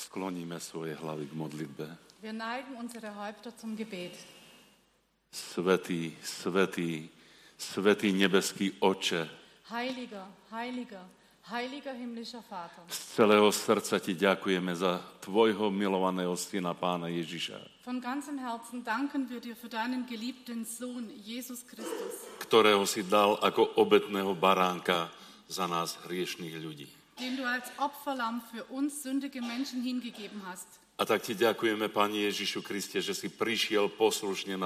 Skloníme svoje hlavy k modlitbe. Wir neigen unsere Häupter zum Gebet. Svätý, svätý, svätý nebeský Oče, Heiliger, heiliger, heiliger himmlischer Vater. z celého srdca ti ďakujeme za tvojho milovaného syna, Pána Ježiša, Von ganzem Herzen danken wir dir für deinen geliebten Sohn, Jesus Christus, ktorého si dal ako obetného baránka za nás hriešných ľudí. den du als Opferlamm für uns sündige Menschen hingegeben hast. A tak ti ďakujeme, Pane Ježišu Kriste, že si prišiel poslušne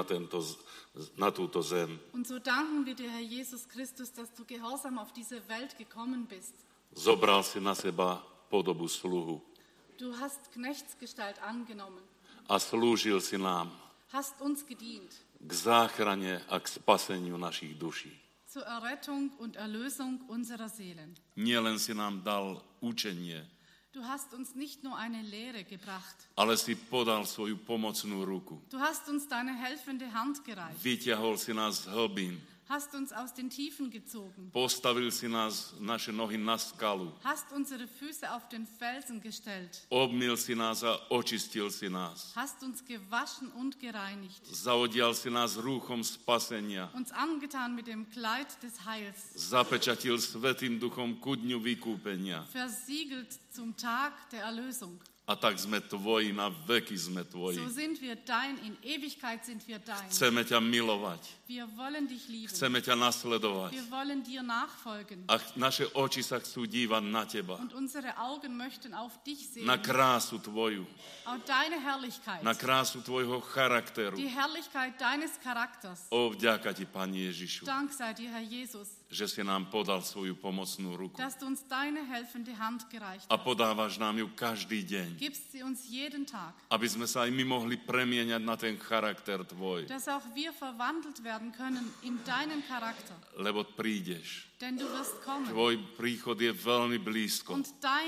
na túto zem. Und so danken wir dir, Herr Jesus Christus, dass du gehorsam auf diese Welt gekommen bist. Zobral si na seba podobu sluhu Du hast Knechtsgestalt angenommen, a slúžil si nám hast uns gedient k záchrane a k spaseniu našich duší. zur Errettung und Erlösung unserer Seelen. Nielen si nám dal učenie, Du hast uns nicht nur eine Lehre gebracht, ale si podal svoju pomocnú ruku. du hast uns deine helfende Hand gereicht, Vyťahol si nás z hlbín, hast uns aus den Tiefen gezogen, postavil si nás, naše nohy na skalu, hast unsere Füße auf den Felsen gestellt, obmyl si nás a očistil si nás. hast uns gewaschen und gereinigt, Zaodial si nás rúchom spasenia, uns angetan mit dem Kleid des Heils, zapečatil Svätým Duchom ku dňu vykúpenia. versiegelt zum Tag der Erlösung. A tak sme tvoji, na veky sme tvoji. So sind wir dein, in Ewigkeit sind wir dein. Chceme ťa milovať, Wir wollen dich lieben. chceme ťa nasledovať. Wir wollen dir nachfolgen. A naše oči sa chcú dívať na teba, Und unsere Augen möchten auf dich sehen. na krásu tvoju, Auf deine Herrlichkeit. na krásu tvojho charakteru. Die Herrlichkeit deines Charakters. O, vďaka ti, Pane Ježišu, Dank sei dir, Herr Jesus, že si nám podal svoju pomocnú ruku. dass du uns deine helfende Hand gereicht A hast. podávaš nám ju každý deň, Gibst sie uns jeden Tag, aby sme sa aj my mohli premieňať na ten charakter tvoj. dass auch wir verwandelt werden können in deinen Charakter. Lebo prídeš. Denn du wirst kommen. Tvoj príchod je veľmi blízko. Und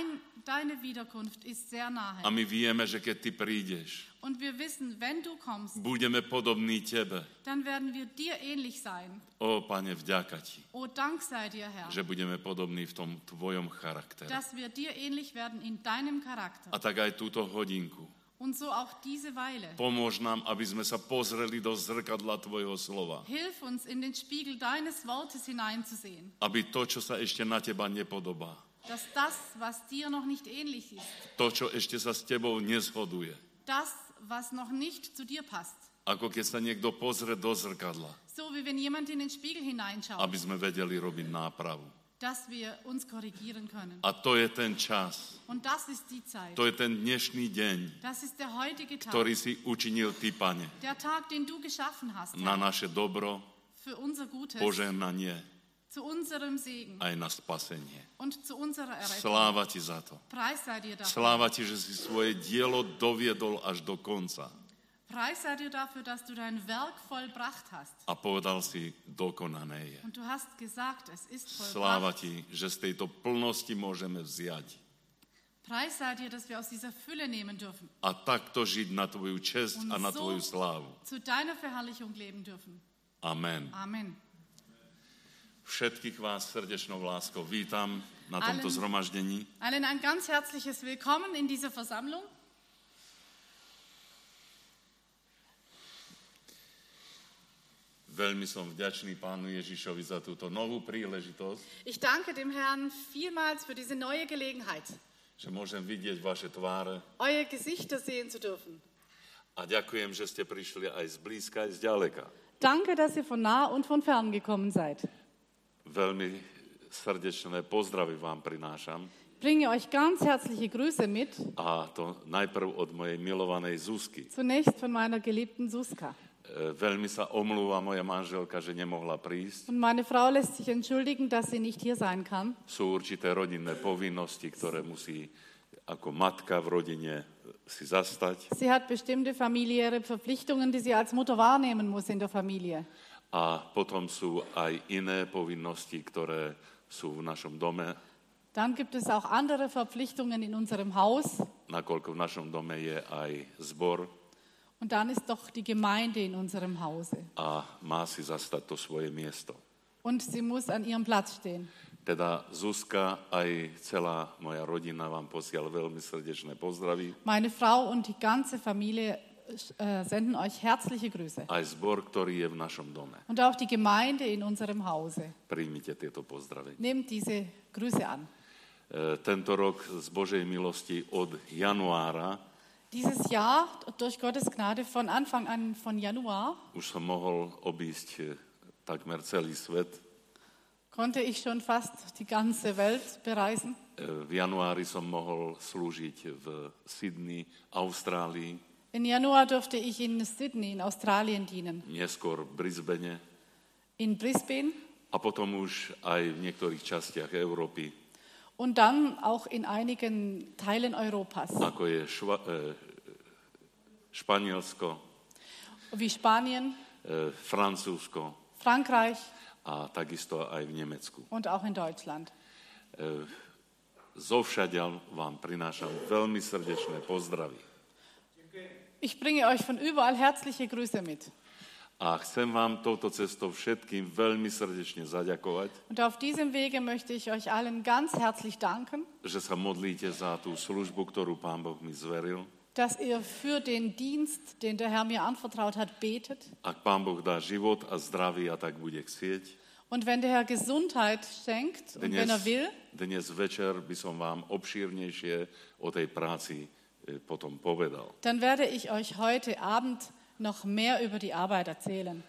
deine Wiederkunft ist sehr nahe. A my vieme, že keď ty prídeš, Und wir wissen, wenn du kommst, budeme podobní tebe. dann werden wir dir ähnlich sein. O, Pane, vďaka ti, O Dank sei dir, Herr, že budeme podobní v tom tvojom charaktere. dass wir dir ähnlich werden in deinem Charakter. A tak aj túto hodinku. Und so auch diese Weile. Pomôž nám, aby sme sa pozreli do zrkadla tvojho slova. Hilf uns, in den Spiegel deines Wortes hineinzusehen. Aby to, čo sa ešte na teba nepodobá, Dass das, was dir noch nicht ähnlich ist, to, čo ešte sa s tebou nezhoduje, das, was noch nicht zu dir passt, ako keď sa niekto pozrie do zrkadla, so wie wenn jemand in den Spiegel hineinschaut, aby sme vedeli robiť nápravu. dass wir uns korrigieren können. A to je ten čas, Und das ist die Zeit. to je ten dnešný deň, Das ist der heutige Tag. ktorý si učinil ty, Pane, Der Tag, den du geschaffen hast, na Herr, naše dobro, für unser Gutes, požehnanie zu unserem Segen aj na spasenie. und zu unserer Errettung. Sláva ti za to. Preis sei dir dafür. Sláva ti, že si svoje dielo doviedol až do konca. Preis sei dir dafür, dass du dein Werk vollbracht hast. A povedal si, dokonané je. Und du hast gesagt, es ist Sláva vollbracht. ti, že z tejto plnosti môžeme vziať. Preis sei dir, dass wir aus dieser Fülle nehmen dürfen. A takto žiť na tvoju česť a na tvoju slávu. Zu deiner Verherrlichung leben dürfen. Amen. Amen. Všetkých vás srdečnou láskou vítam na tomto Allen- zhromaždení. Allen ein ganz herzliches Willkommen in dieser Versammlung. Veľmi som vďačný Pánu Ježišovi za túto novú príležitosť, Ich danke dem Herrn vielmals für diese neue Gelegenheit, že môžem vidieť vaše tváre. euer Gesichter sehen zu dürfen. A ďakujem, že ste prišli aj z blízka, aj z ďaleka. Danke, dass ihr von nah und von fern gekommen seid. Veľmi srdečné pozdravy vám prinášam. Bringe euch ganz herzliche Grüße mit, A to najprv od mojej milovanej Zuzky. zunächst von meiner geliebten Suska. Veľmi sa omlúva moja manželka, že nemohla prísť. Und meine Frau lässt sich entschuldigen, dass sie nicht hier sein kann. Sú určité rodinné povinnosti, ktoré musí ako matka v rodine si zastať. Sie hat bestimmte familiäre Verpflichtungen, die sie als Mutter wahrnehmen muss in der Familie. A potom sú aj iné povinnosti, ktoré sú v našom dome, Dann gibt es auch andere Verpflichtungen in unserem Haus. nakoľko v našom dome je aj zbor Und dann ist doch die Gemeinde in unserem Hause. a má si zastať to svoje miesto. Und sie muss an ihrem Platz stehen. Teda Zuzka, aj celá moja rodina vám posiela veľmi srdečné pozdravy. Meine Frau und die ganze Familie senden euch herzliche Grüße. Aj zbor, ktorý je v našom dome. Und auch die Gemeinde in unserem Hause. Príjmite tieto pozdravenia. Nehmt diese Grüße an. Tento rok z Božej milosti od januára Dieses Jahr, durch Gottes Gnade, von Anfang an, von Januar, už som mohol obísť takmer celý svet. konnte ich schon fast die ganze Welt bereisen. V januári som mohol slúžiť v Sydney, Austrálii, Im Januar durfte ich in Sydney in Australien dienen, neskôr v Brisbane in Brisbane a potom už aj v niektorých častiach Európy, und dann auch in einigen Teilen Europas, ako je Španielsko, wie Spanien, Francúzsko Frankreich a takisto aj v Nemecku. und auch in Deutschland. Zovšadiaľ vám prinášam veľmi srdečné pozdravy. Ich bringe euch von überall herzliche Grüße mit. A chcem vám touto cestou všetkým veľmi srdečne zaďakovať, Und auf diesem Wege möchte ich euch allen ganz herzlich danken, že sa modlíte za tú službu, ktorú Pán Boh mi zveril. dass ihr für den Dienst, den der Herr mir anvertraut hat, betet. Ak Pán Boh dá život a zdravie a tak bude chcieť, Und wenn der Herr Gesundheit schenkt und wenn er will, dnes večer by som vám obšírnejšie o tej práci potom povedal. dann werde ich euch heute Abend noch mehr über die Arbeit erzählen.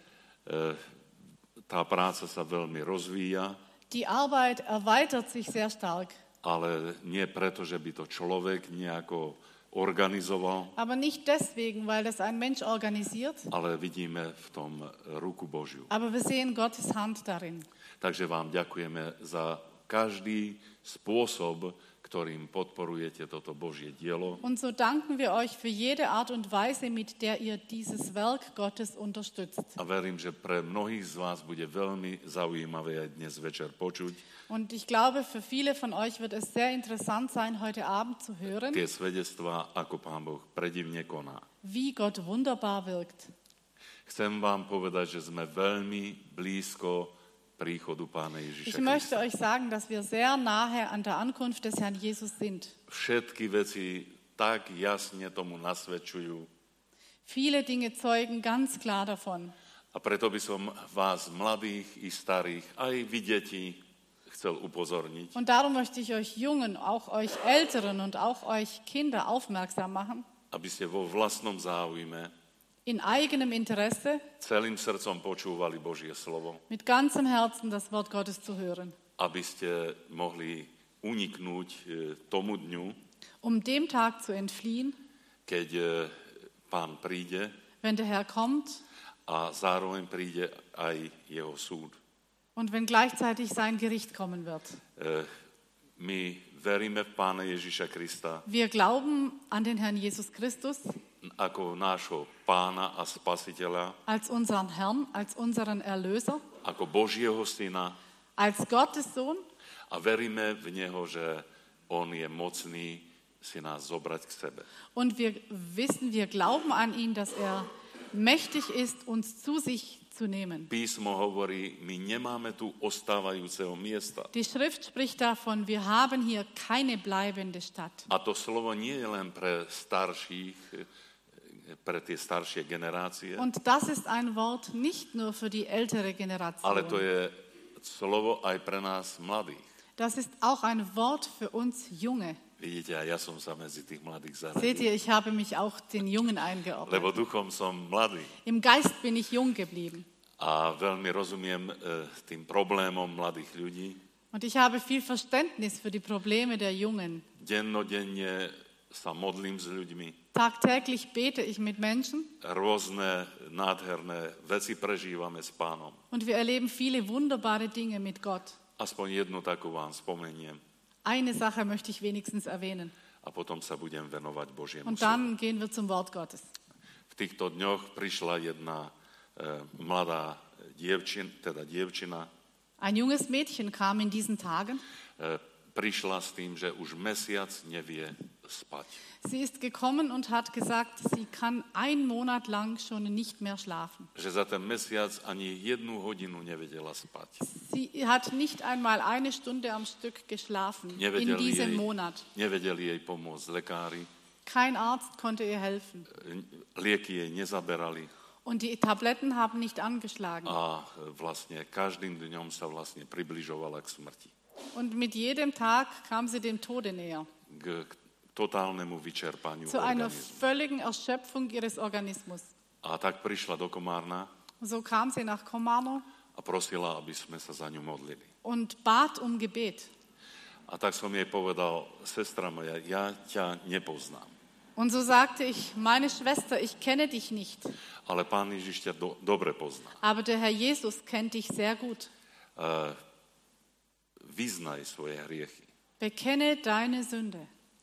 Tá práca sa veľmi rozvíja, Die Arbeit erweitert sich sehr stark, ale nie preto, že by to človek nejako organizoval, aber nicht deswegen, weil das ein Mensch organisiert, ale vidíme v tom ruku Božiu. aber wir sehen Gottes Hand darin. Takže vám ďakujeme za každý spôsob, ktorým podporujete toto Božie dielo. Und so danken wir euch für jede Art und Weise, mit der ihr dieses Werk Gottes unterstützt. A verím, že pre mnohých z vás bude veľmi zaujímavé aj dnes večer počuť Und ich glaube, für viele von euch wird es sehr interessant sein, heute Abend zu hören, tie svedectvá, ako Pán Boh predivne koná. wie Gott wunderbar wirkt. Chcem vám povedať, že sme veľmi blízko príchodu Pána Ich Ježiša möchte Krista. euch sagen, dass wir sehr nahe an der Ankunft des Herrn Jesus sind. Všetky veci tak jasne tomu nasvedčujú. Viele Dinge zeugen ganz klar davon. A preto by som vás, mladých i starých, aj vy deti, chcel upozorniť, Und darum möchte ich euch Jungen, auch euch Älteren und auch euch Kinder aufmerksam machen, aby ste vo vlastnom záujme in eigenem Interesse celým srdcom počúvali Božie slovo, mit ganzem Herzen das Wort Gottes zu hören, aby ste mohli uniknúť tomu dňu, um dem Tag zu entfliehen, keď Pán príde wenn der Herr kommt a zároveň príde aj jeho súd. und wenn gleichzeitig sein Gericht kommen wird. My veríme v Pána Ježiša Krista Wir glauben an den Herrn Jesus Christus ako nášho Pána a Spasiteľa, als unseren Herrn, als unseren Erlöser, ako Božieho Syna als Gottes Sohn a veríme v Neho, že On je mocný si nás zobrať k sebe. und wir wissen, wir glauben an ihn, dass er mächtig ist, uns zu sich zu nehmen. Písmo hovorí, my nemáme tu ostávajúceho miesta. Die Schrift spricht davon, wir haben hier keine bleibende Stadt. A to slovo nie je len pre starších, pre tie staršie generácie, Und das ist ein Wort nicht nur für die ältere ale to Generation. je slovo aj pre nás mladých. Das ist auch ein Wort für uns Junge. Vidíte, aj ja som sa medzi tých mladých Seht zaradil. ihr, ich habe mich auch den Jungen eingeordnet. Lebo duchom som mladý Im Geist bin ich jung geblieben. a veľmi rozumiem tým problémom mladých ľudí. Und ich habe viel Verständnis für die Probleme der Jungen. Dennodenne sa modlím s ľuďmi. Tagtäglich bete ich mit Menschen Rôzne nádherné veci prežívame s Pánom. und wir erleben viele wunderbare Dinge mit Gott. Aspoň jednu takú vám spomeniem Eine Sache möchte ich wenigstens erwähnen. a potom sa budem venovať Božiemu Und slovu. dann gehen wir zum Wort Gottes. V týchto dňoch prišla jedna mladá dievčina, Ein junges Mädchen kam in diesen Tagen prišla s tým, že už mesiac nevie spať. Sie ist gekommen und hat gesagt, sie kann 1 Monat lang schon nicht mehr schlafen. Že za ten mesiac ani 1 hodinu nevedela spať. Sie hat nicht einmal 1 Stunde am Stück geschlafen in diesem Monat. Nevedeli jej pomôcť lekári. Kein Arzt konnte ihr helfen. Lieky jej nezaberali. Und die Tabletten haben nicht angeschlagen. A vlastne každým dňom sa vlastne približovala k smrti. Und mit jedem Tag kam sie dem Tode näher. K totálnemu vyčerpaniu Zu einer organizmu. völligen Erschöpfung ihres Organismus. A tak prišla do Komárna So kam sie nach Komárno a prosila, aby sme sa za ňu modlili. und bat um Gebet. A tak som jej povedal, sestra moja, ja ťa nepoznám, Und so sagte ich, meine Schwester, ich kenne dich nicht, ale Pán Ježiš ťa dobre pozná. aber der Herr Jesus kennt dich sehr gut. Vyznaj svoje hriechy. Bekenne deine Sünde.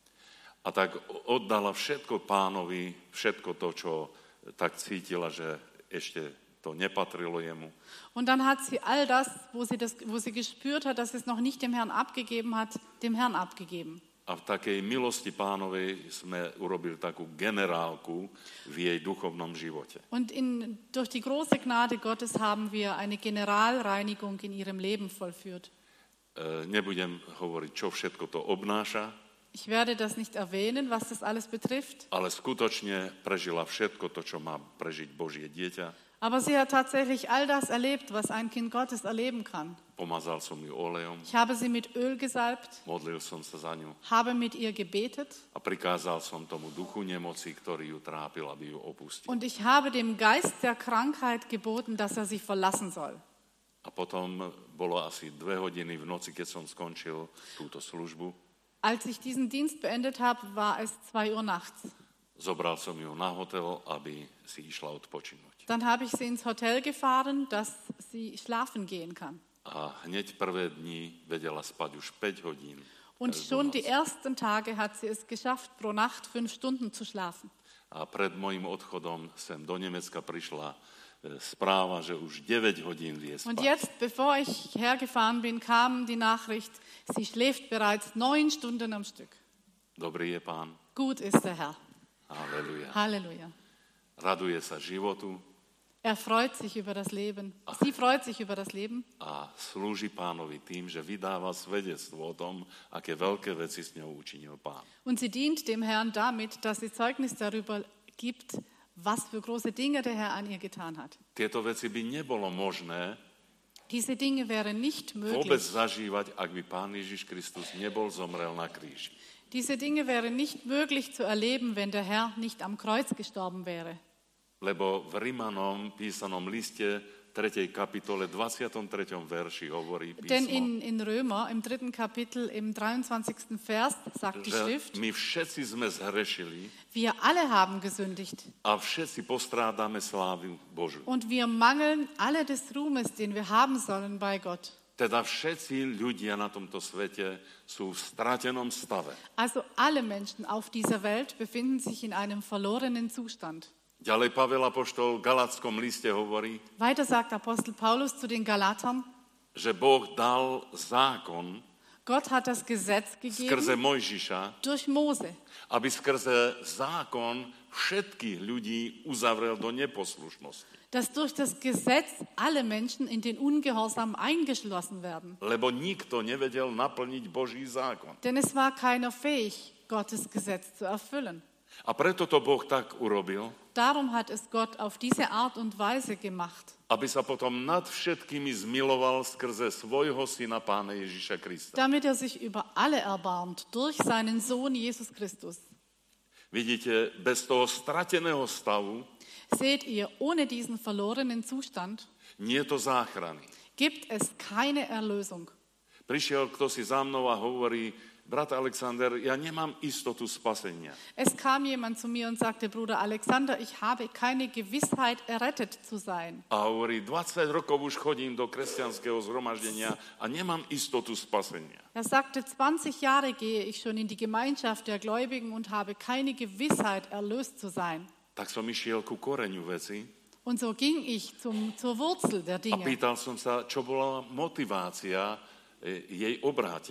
A tak oddala všetko Pánovi, všetko to, čo tak cítila, že ešte to nepatrilo jemu. Und dann hat sie all das, wo sie gespürt hat, dass es noch nicht dem Herrn abgegeben hat, dem Herrn abgegeben. A v takej milosti Pánovej sme urobili takú generálku v jej duchovnom živote. Und durch die große Gnade Gottes haben wir eine Generalreinigung in ihrem Leben vollführt. Nebudem hovoriť, čo všetko to obnáša, Ich werde das nicht erwähnen, was das alles betrifft, ale skutočne prežila všetko to, čo má prežiť Božie dieťa. aber sie hat tatsächlich all das erlebt, was ein Kind Gottes erleben kann. Pomazal som ju olejom, Ich habe sie mit Öl gesalbt, modlil som sa za ňu habe mit ihr gebetet a prikázal som tomu duchu nemoci, ktorý ju trápil, aby ju opustil. und ich habe dem Geist der Krankheit geboten, dass er sie verlassen soll. A potom bolo asi 2 hodiny v noci, keď som skončil túto službu. Als ich diesen Dienst beendet habe, war es 2 Uhr nachts. Zobral som ju na hotel, aby si išla odpočinúť. Dann habe ich sie ins Hotel gefahren, dass sie schlafen gehen kann. A hneď prvé dni vedela spať už 5 hodín. Und každú schon noc. die ersten Tage hat sie es geschafft, pro Nacht 5 Stunden zu schlafen. A pred mojim odchodom sem do Nemecka prišla správa, že už 9 hodín vie Und spať. jetzt, bevor ich hergefahren bin, kam die Nachricht, sie schläft bereits 9 Stunden am Stück. Dobrý je Pán. Gut ist der Herr. Halleluja. Halleluja. Raduje sa životu Er freut sich über das Leben. Sie freut sich über das Leben a slúži Pánovi tým, že vydáva svedectvo o tom, aké veľké veci s ňou učinil Pán. und sie dient dem Herrn damit, dass sie Zeugnis darüber gibt, was für große Dinge der Herr an ihr getan hat. Tieto veci by nebolo možné Diese Dinge wären nicht vôbec möglich. zažívať, ak by Pán Ježiš Kristus nebol zomrel na kríži. Diese Dinge wären nicht möglich zu erleben, wenn der Herr nicht am Kreuz gestorben wäre. Lebo v Rimanom písanom liste 3. kapitole 23. verši hovorí Denn písmo, in Römer, im 3. Kapitel, im 23. Vers, sagt die že Schrift, my všetci sme zhrešili wir alle haben gesündigt a všetci postrádame slávu Božu. und wir mangeln alle des Ruhmes, den wir haben sollen bei Gott. Teda všetci ľudia na tomto svete sú v stratenom stave. Also alle Menschen auf dieser Welt befinden sich in einem verlorenen Zustand. Ďalej Pavel apoštol v Galatskom liste hovorí, Weiter sagt Apostel Paulus zu den Galatern, že Boh dal zákon Gott hat das Gesetz skrze gegeben Mojžiša, durch Mose, aby skrze zákon všetkých ľudí uzavrel do neposlušnosti. dass durch das Gesetz alle Menschen in den Ungehorsam eingeschlossen werden. Lebo nikto nevedel naplniť Boží zákon. Denn es war keiner fähig, Gottes Gesetz zu erfüllen. A preto to Boh tak urobil, Darum hat es Gott auf diese Art und Weise gemacht, aby sa potom nad všetkými zmiloval skrze svojho syna Pána Ježiša Krista. damit er sich über alle erbarmt durch seinen Sohn Jesus Christus. Vidíte, bez toho strateného stavu Seht ihr, ohne diesen verlorenen Zustand nie je to záchrany. gibt es keine Erlösung. Prišiel kto si za mnou a hovorí, brat Alexander, ja nemám istotu spasenia. Es kam jemand zu mir und sagte, Bruder Alexander, ich habe keine Gewissheit, errettet zu sein. A hovorí, 20 rokov už chodím do kresťanského zhromaždenia a nemám istotu spasenia. Er sagte, 20 Jahre gehe ich schon in die Gemeinschaft der Gläubigen und habe keine Gewissheit, erlöst zu sein. Tak som išiel ku koreňu veci Und so ging ich zur Wurzel a der Dinge. pýtal som sa, čo bola motivácia jej obrátenia.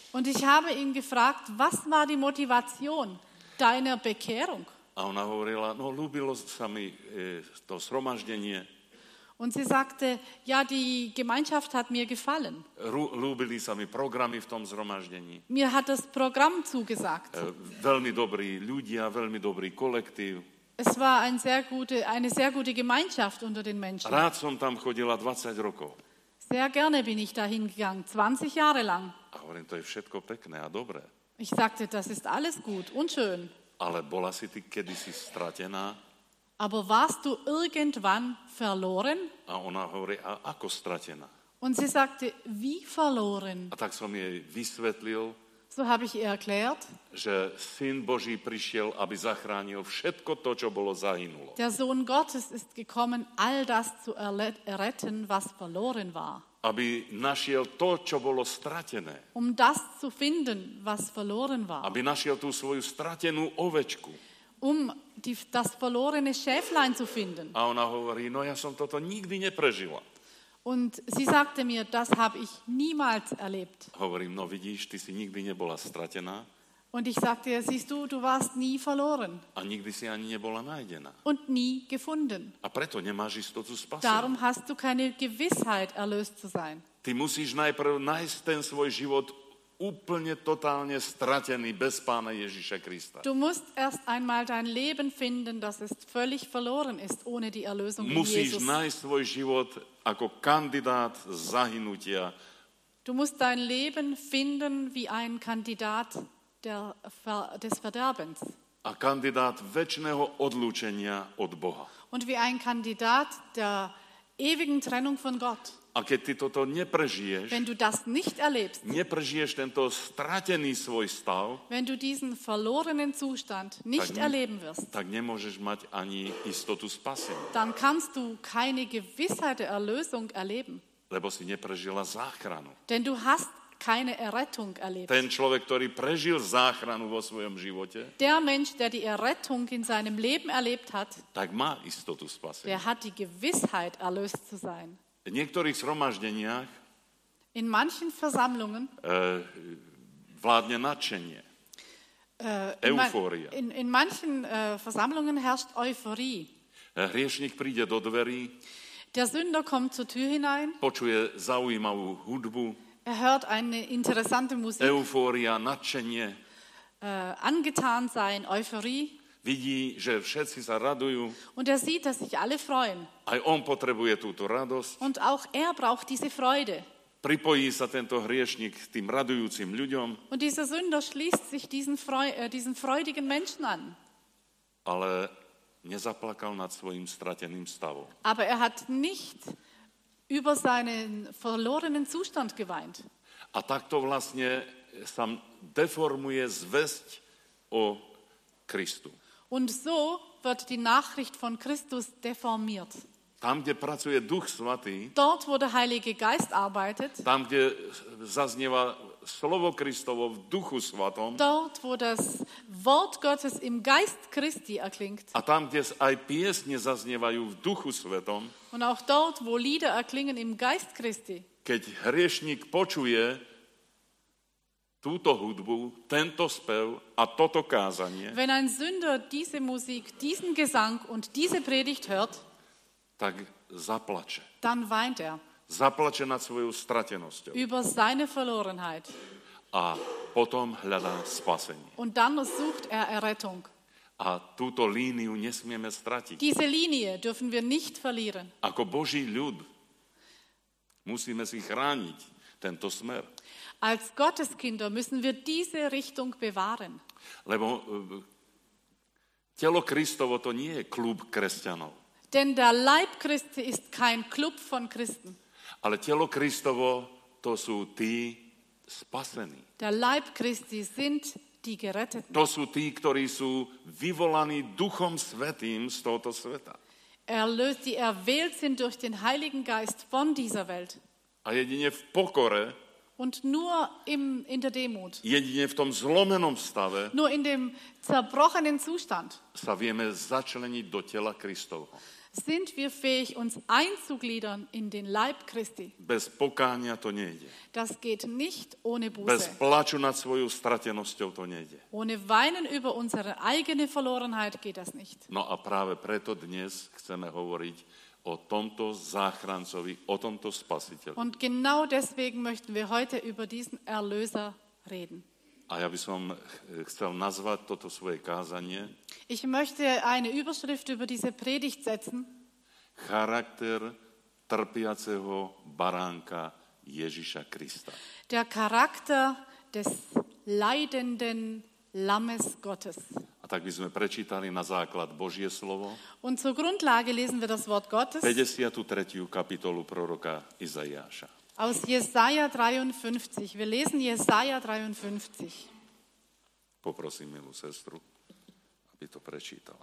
Und ich habe ihn gefragt, was war die Motivation deiner Bekehrung? A ona hovorila, no ľúbilo sa mi to zhromaždenie, Und sie sagte, ja, die Gemeinschaft hat mir gefallen. ľúbili sa mi programy v tom zhromaždení. Mir hat das Programm zugesagt. Veľmi dobrí ľudia, veľmi dobrý kolektív. Es war eine sehr gute Gemeinschaft unter den Menschen. Rád som tam chodila 20 rokov. Sehr gerne bin ich dahin gegangen, 20 Jahre lang. A hovorím, to je všetko pekné a dobré. Ich sagte, das ist alles gut und schön. Ale bola si ty kedysi stratená? Aber warst du irgendwann verloren? A ona hovorí, a ako stratená? Und sie sagte, wie verloren? A tak som jej vysvetlil, So habe ich ihr erklärt, že Syn Boží prišiel, aby zachránil všetko to, čo bolo zahynulo. der Sohn Gottes ist gekommen, all das zu erretten, was verloren war. Aby našiel to, čo bolo stratené. Um das zu finden, was verloren war. Aby našiel tú svoju stratenú ovečku. Um das verlorene Schäflein zu finden. A ona hovorí, no ja som toto nikdy neprežila. Und sie sagte mir, das habe ich niemals erlebt. Hovorím, no vidíš, ty si nikdy nebola stratená Und ich sagte ihr, siehst du, du warst nie verloren a nikdy si ani nebola nájdená. und nie gefunden. A preto nemáš istotu spasenia. Darum hast du keine Gewissheit, erlöst zu sein. Ty musíš najprv nájsť ten svoj život úplne totálne stratený bez Pána Ježiša Krista. Du musst erst einmal dein Leben finden, das es völlig verloren ist, ohne die Erlösung in Musíš Jesus. nájsť svoj život ako kandidát zahynutia. Du musst dein Leben finden wie ein Kandidat des Verderbens A kandidát večného odlúčenia od Boha. und wie ein Kandidat der ewigen Trennung von Gott. A keď ty toto neprežiješ, Wenn du das nicht erlebst, neprežiješ tento stratený svoj stav, wenn du diesen verlorenen Zustand nicht erleben wirst, tak nemôžeš mať ani istotu spasenia. dann kannst du keine Gewissheit der Erlösung erleben. Lebo si neprežila záchranu. Denn du hast keine Errettung erlebt. Ten človek, ktorý prežil záchranu vo svojom živote, Der Mensch, der die Errettung in seinem Leben erlebt hat, tak má istotu spasenia. der hat die Gewissheit, erlöst zu sein. V niektorých zhromaždeniach In manchen Versammlungen, vládne nadšenie, eufória. in manchen Versammlungen herrscht Euphorie. Hriešnik príde do dverí, Der Sünder kommt zur Tür hinein, počuje zaujímavú hudbu, hört eine interessante Musik, eufória, nadšenie, angetan sein, Euphorie. vidí, že všetci sa radujú, Und sieht, dass sich alle freuen. aj on potrebuje túto radosť. Und auch braucht diese Freude. Pripojí sa tento hriešnik k tým radujúcim ľuďom, Und dieser Sünder schließt sich diesen freudigen Menschen an. ale nezaplakal nad svojim strateným stavom. Aber hat nicht über seinen verlorenen Zustand geweint. A takto vlastne sa deformuje zvesť o Kristu. Und so wird die Nachricht von Christus deformiert. Tam, kde pracuje Duch Svatý, Dort, wo der Heilige Geist arbeitet, tam, kde zaznieva slovo Kristovo v Duchu Svatom, dort, wo das Wort Gottes im Geist Christi erklingt a tam, kde aj piesne zaznievajú v Duchu Svetom, und auch dort, wo Lieder erklingen im Geist Christi, keď hriešnik počuje túto hudbu, tento spev a toto kázanie, wenn ein Sünder diese Musik, diesen Gesang und diese Predigt hört, tak zaplače. dann weint Zaplače nad svojou stratenosťou über seine Verlorenheit. a potom hľadá spasenie. Und dann sucht Errettung. A túto líniu nesmieme stratiť. Diese Linie dürfen wir nicht verlieren. Ako Boží ľud musíme si chrániť tento smer. Als Gotteskinder müssen wir diese Richtung bewahren. Lebo telo Kristovo to nie je klub kresťanov. Denn der Leib Christi ist kein Club von Christen. Ale telo Kristovo to sú tí spasení. Der Leib Christi sind die Geretteten. To sú tí, ktorí sú vyvolaní Duchom Svätým z tohoto sveta. Die erwählt sind durch den Heiligen Geist von dieser Welt. A jedine v pokore, Und nur in der Demut, jedine v tom zlomenom stave nur in dem zerbrochenen Zustand sa vieme začleniť do tela Kristovho. sind wir fähig, uns einzugliedern in den Leib Christi. Bez pokánia to nejde. Das geht nicht ohne Bez Buße. plaču nad svojou stratenosťou to nejde. Ohne Weinen über unsere eigene Verlorenheit geht das nicht. No a práve preto dnes chceme hovoriť o tomto záchrancovi, o tomto spasiteľi. Und genau deswegen möchten wir heute über diesen Erlöser reden. A ja by som chcel nazvať toto svoje kázanie Ich möchte eine Überschrift über diese Predigt setzen. Charakter trpiaceho baránka Ježiša Krista. Der Charakter des leidenden Lammes Gottes. A tak by sme prečítali na základ Božie slovo, Und zur Grundlage lesen wir das Wort Gottes 53. kapitolu proroka Izaiáša. aus Jesaja 53. Wir lesen Jesaja 53. Poprosím milú sestru, aby to prečítala.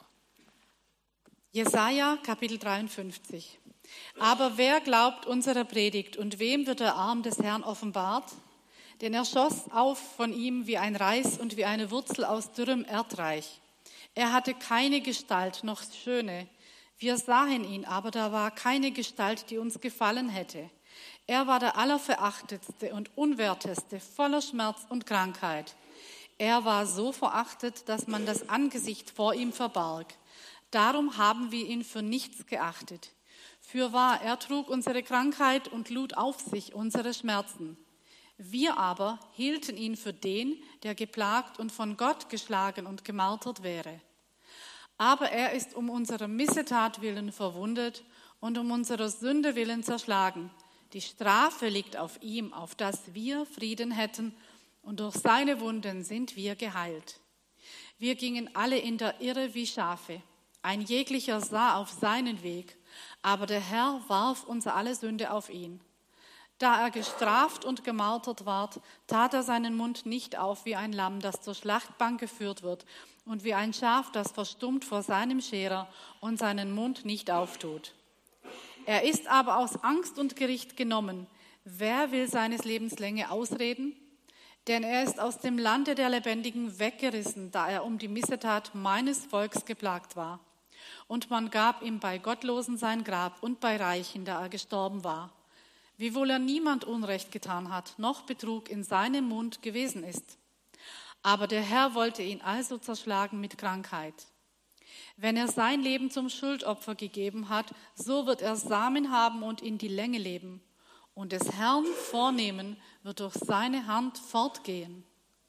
Jesaja, Kapitel 53. Aber wer glaubt unserer Predigt und wem wird der Arm des Herrn offenbart? Denn er schoss auf von ihm wie ein Reis und wie eine Wurzel aus dürrem Erdreich. Er hatte keine Gestalt noch Schöne. Wir sahen ihn, aber da war keine Gestalt, die uns gefallen hätte. Er war der Allerverachtetste und Unwerteste, voller Schmerz und Krankheit. Er war so verachtet, dass man das Angesicht vor ihm verbarg. Darum haben wir ihn für nichts geachtet. Fürwahr, er trug unsere Krankheit und lud auf sich unsere Schmerzen. Wir aber hielten ihn für den, der geplagt und von Gott geschlagen und gemartert wäre. Aber er ist um unserer Missetat willen verwundet und um unserer Sünde willen zerschlagen. Die Strafe liegt auf ihm, auf dass wir Frieden hätten, und durch seine Wunden sind wir geheilt. Wir gingen alle in der Irre wie Schafe. Ein jeglicher sah auf seinen Weg, aber der Herr warf unser alle Sünde auf ihn. Da er gestraft und gemartert ward, tat er seinen Mund nicht auf wie ein Lamm, das zur Schlachtbank geführt wird, und wie ein Schaf, das verstummt vor seinem Scherer und seinen Mund nicht auftut. Er ist aber aus Angst und Gericht genommen. Wer will seines Lebens Länge ausreden? Denn er ist aus dem Lande der Lebendigen weggerissen, da er um die Missetat meines Volks geplagt war. Und man gab ihm bei Gottlosen sein Grab und bei Reichen, da er gestorben war. Wiewohl er niemand Unrecht getan hat, noch Betrug in seinem Mund gewesen ist. Aber der Herr wollte ihn also zerschlagen mit Krankheit. Wenn er sein Leben zum Schuldopfer gegeben hat, so wird er Samen haben und in die Länge leben. Und des Herrn Vornehmen wird durch seine Hand fortgehen.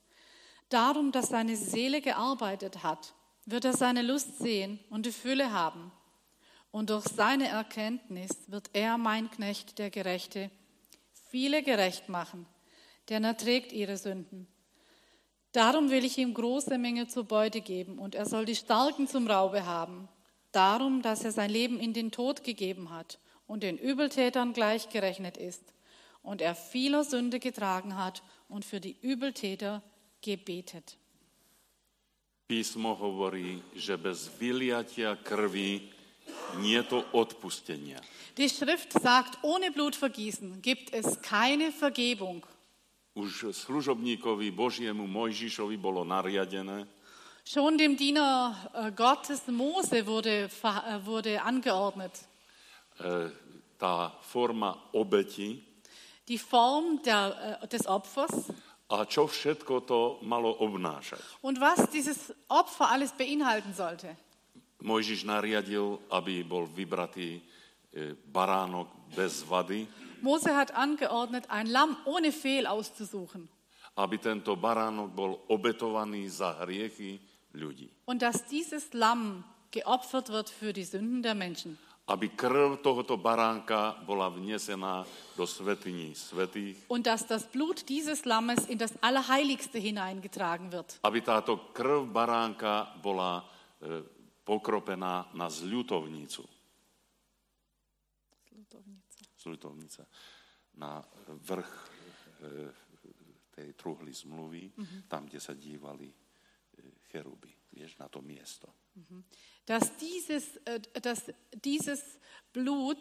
Darum, dass seine Seele gearbeitet hat, wird er seine Lust sehen und die Fülle haben. Und durch seine Erkenntnis wird er, mein Knecht, der Gerechte, viele gerecht machen, denn er trägt ihre Sünden. Darum will ich ihm große Menge zur Beute geben, und er soll die Starken zum Raube haben. Darum, dass er sein Leben in den Tod gegeben hat und den Übeltätern gleichgerechnet ist, und er vieler Sünde getragen hat und für die Übeltäter gebetet. Písmo hovorí, že bez vyliatia krvi nie je to odpustenia. Die Schrift sagt, ohne Blutvergießen gibt es keine Vergebung. Už služobníkovi Božiemu Mojžišovi bolo nariadené, Schon dem Diener Gottes Mose wurde angeordnet, tá forma obeti die Form des Opfers a čo všetko to malo obnášať. und was dieses Opfer alles beinhalten sollte. Mojžiš nariadil, aby bol vybratý baránok bez vady, Mose hat angeordnet, ein Lamm ohne Fehl auszusuchen aby tento baránok bol obetovaný za hriechy ľudí. und dass dieses Lamm geopfert wird für die Sünden der Menschen. Aby krv tohoto baránka bola vnesená do svätyní svätých, Und dass das Blut dieses Lammes in das Allerheiligste hineingetragen wird. aby táto krv baránka bola pokropená na zľutovnicu. Zľutovnica. Na vrch tej truhly zmluvy, tam, kde sa dívali cheruby, vieš, na to miesto. Dass dieses Blut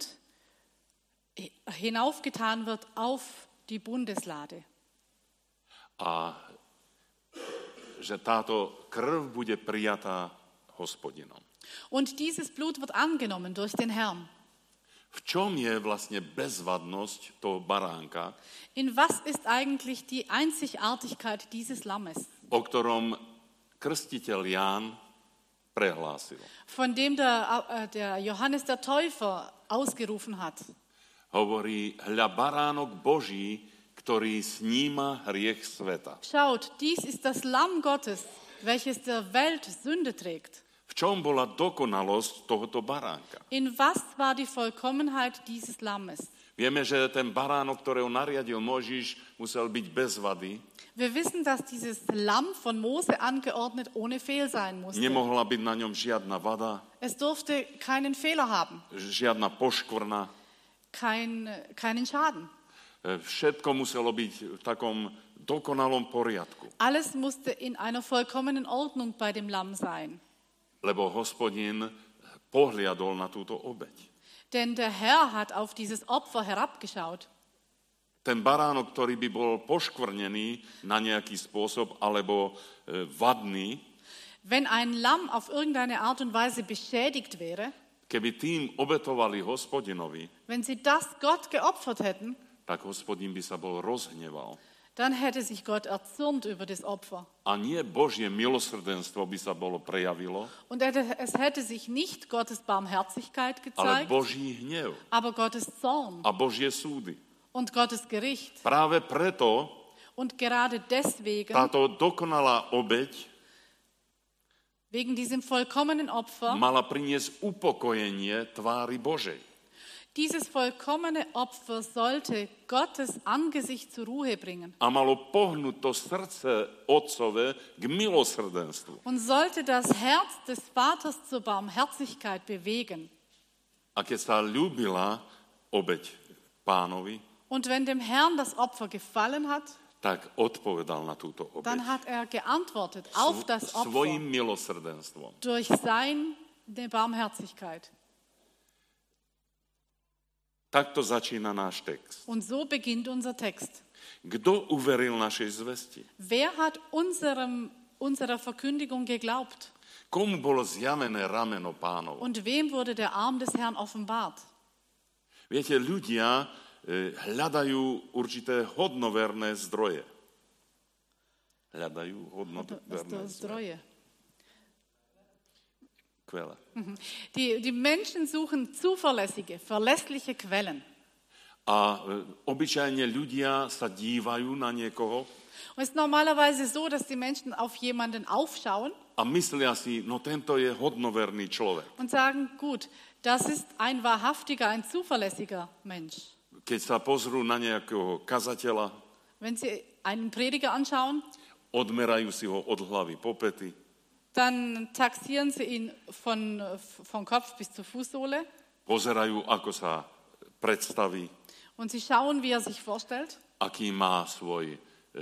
hinaufgetan wird auf die Bundeslade. A že táto krv bude prijatá Hospodinom. Und dieses Blut wird angenommen durch den Herrn. V čom je vlastne bezvadnosť toho baránka, In was ist eigentlich die Einzigartigkeit dieses Lammes, o ktorom krstiteľ Ján prehlásil? von dem der Johannes der Täufer ausgerufen hat? Hovorí, hľa baránok Boží, ktorý sníma hriech sveta. Schaut, dies ist das Lamm Gottes, welches der Welt Sünde trägt. V čom bola dokonalosť tohoto baránka? In was war die Vollkommenheit dieses Lammes? Vieme, že ten baránok, ktorého nariadil Mojžiš, musel byť bez vady. Wir wissen, dass dieses Lamm von Mose angeordnet ohne Fehl sein musste. Nemohla byť na ňom žiadna vada, Es durfte keinen Fehler haben, žiadna poškvrna. keinen Schaden. Všetko muselo byť v takom dokonalom poriadku. Alles musste in einer vollkommenen Ordnung bei dem Lamm sein. Lebo Hospodin pohliadol na túto obeť. Denn der Herr hat auf dieses Opfer herabgeschaut. Ten baránok, ktorý by bol poškvrnený na nejaký spôsob alebo vadný, Wenn ein Lamm auf irgendeine Art und Weise beschädigt wäre, keby tým obetovali Hospodinovi, wenn sie das Gott geopfert hätten, tak Hospodin by sa bol rozhneval. dann hätte sich Gott erzürnt über das Opfer. A nie Božie milosrdenstvo by sa bolo prejavilo, Und es hätte sich nicht Gottes Barmherzigkeit ale gezeigt, Boží hnev aber Gottes Zorn a Božie súdy. und Gottes Gericht. Práve preto Und gerade deswegen, táto dokonalá obeť wegen diesem vollkommenen Opfer, mala priniesť upokojenie tvári Božej. dieses vollkommene Opfer sollte Gottes Angesicht zur Ruhe bringen A malo pohnúť to srdce otcové k milosrdenstvu. und sollte das Herz des Vaters zur Barmherzigkeit bewegen. A keď sa ľúbila obeť Pánovi, Und wenn dem Herrn das Opfer gefallen hat, tak odpovedal na túto obeť. dann hat er geantwortet auf das Svojim Opfer milosrdenstvom. durch seine Barmherzigkeit. Takto začína náš text. Und so beginnt unser Text. Kto uveril našej zvesti? Wer hat unserer Verkündigung geglaubt? Komu bolo zjavené rameno Pánovo? Und wem wurde der Arm des Herrn offenbart? Viete, ľudia hľadajú určité hodnoverné zdroje. Hľadajú hodnoverné zdroje. Zdroje. Quelle. Die Menschen suchen zuverlässige, verlässliche Quellen. A obyčajne ľudia sa dívajú na niekoho Und es ist normalerweise so, dass die Menschen auf jemanden aufschauen a myslia si, no tento je hodnoverný človek. und sagen, gut, das ist ein wahrhaftiger, ein zuverlässiger Mensch. Keď sa pozrú na nejakého kazateľa, Wenn Sie einen Prediger anschauen, odmerajú si ho od hlavy po pety, dann taxieren Sie ihn vom Kopf bis zur Fußsohle pozerajú, ako sa predstaví, und Sie schauen, wie er sich vorstellt, aký má svoj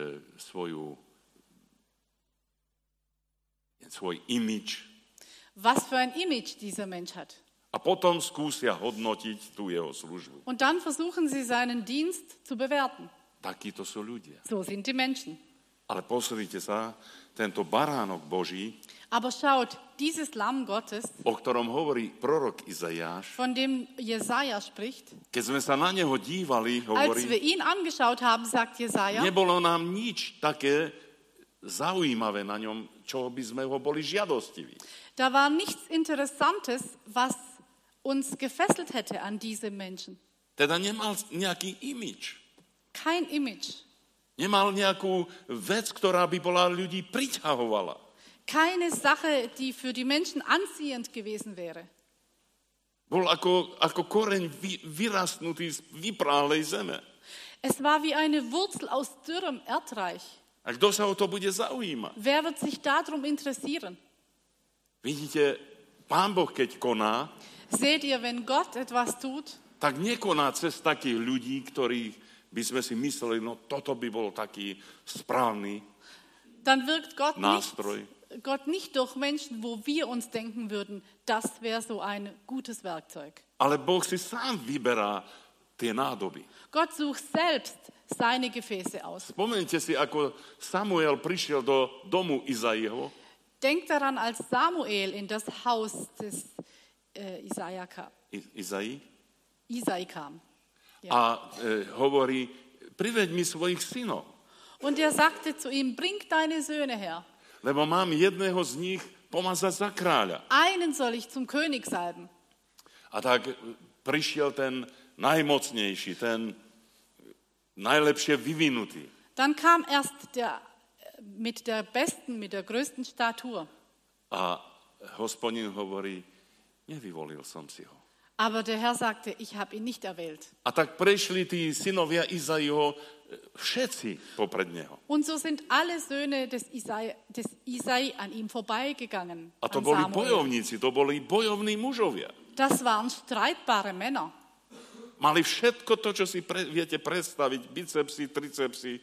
imidž. was für ein Image dieser Mensch hat. A potom skúsia hodnotiť tú jeho službu. Und dann versuchen Sie seinen Dienst zu bewerten. Takíto sú ľudia. So sind die Menschen. Ale pozrite sa, tento baránok Boží, Aber schaut, dieses Lamm Gottes, o ktorom hovorí prorok Izajáš, von dem Jesaja spricht, keď sme sa na neho dívali, als wir hovorí, ihn angeschaut haben, sagt Jesaja, nebolo nám nič také zaujímavé na ňom, čo by sme ho boli žiadostiví. da war nichts Interessantes, was uns gefesselt hätte an diesem Menschen. Teda nemal nejaký imidž. Kein Image, Nemal nejakú vec, ktorá by bola ľudí priťahovala. keine Sache, die für die Menschen anziehend gewesen wäre. Bol ako koreň vyrastnutý z vypráhlej zeme. Es war wie eine Wurzel aus dürrem Erdreich. A kto sa o to bude zaujímať? Wer wird sich darum interessieren? Vidíte, Pán Boh, keď koná, Seht ihr, wenn Gott etwas tut, tak nekoná cez takých ľudí, ktorých by sme si mysleli, no toto by bol taký správny dann wirkt nástroj. Gott nicht durch Menschen, wo wir uns denken würden, das wäre so ein gutes Werkzeug. Ale Boh si sám vyberá tie nádoby. Gott sucht selbst seine Gefäße aus. Spomeňte si, ako Samuel prišiel do domu Izaiho Denk daran, als Samuel in das Haus des Isai kam. Ja. A hovorí, priveď mi svojich synov, Und er sagte zu ihm, bring deine Söhne her. lebo mám jedného z nich pomazať za kráľa. Einen soll ich zum König salben. A tak prišiel ten najmocnejší, ten najlepšie vyvinutý. Dann kam erst der mit der besten, mit der größten Statur. A Hospodin hovorí, nevyvolil som si ho. Aber der Herr sagte, ich habe ihn nicht erwählt. A tak prešli tí synovia Izaiho všetci popred neho. Und so sind alle Söhne des Isai an ihm vorbeigegangen. A to an boli Samuel. bojovníci, to boli bojovní mužovia. Das waren streitbare Männer. Mali všetko to, čo si viete predstaviť, bicepsy, tricepsy.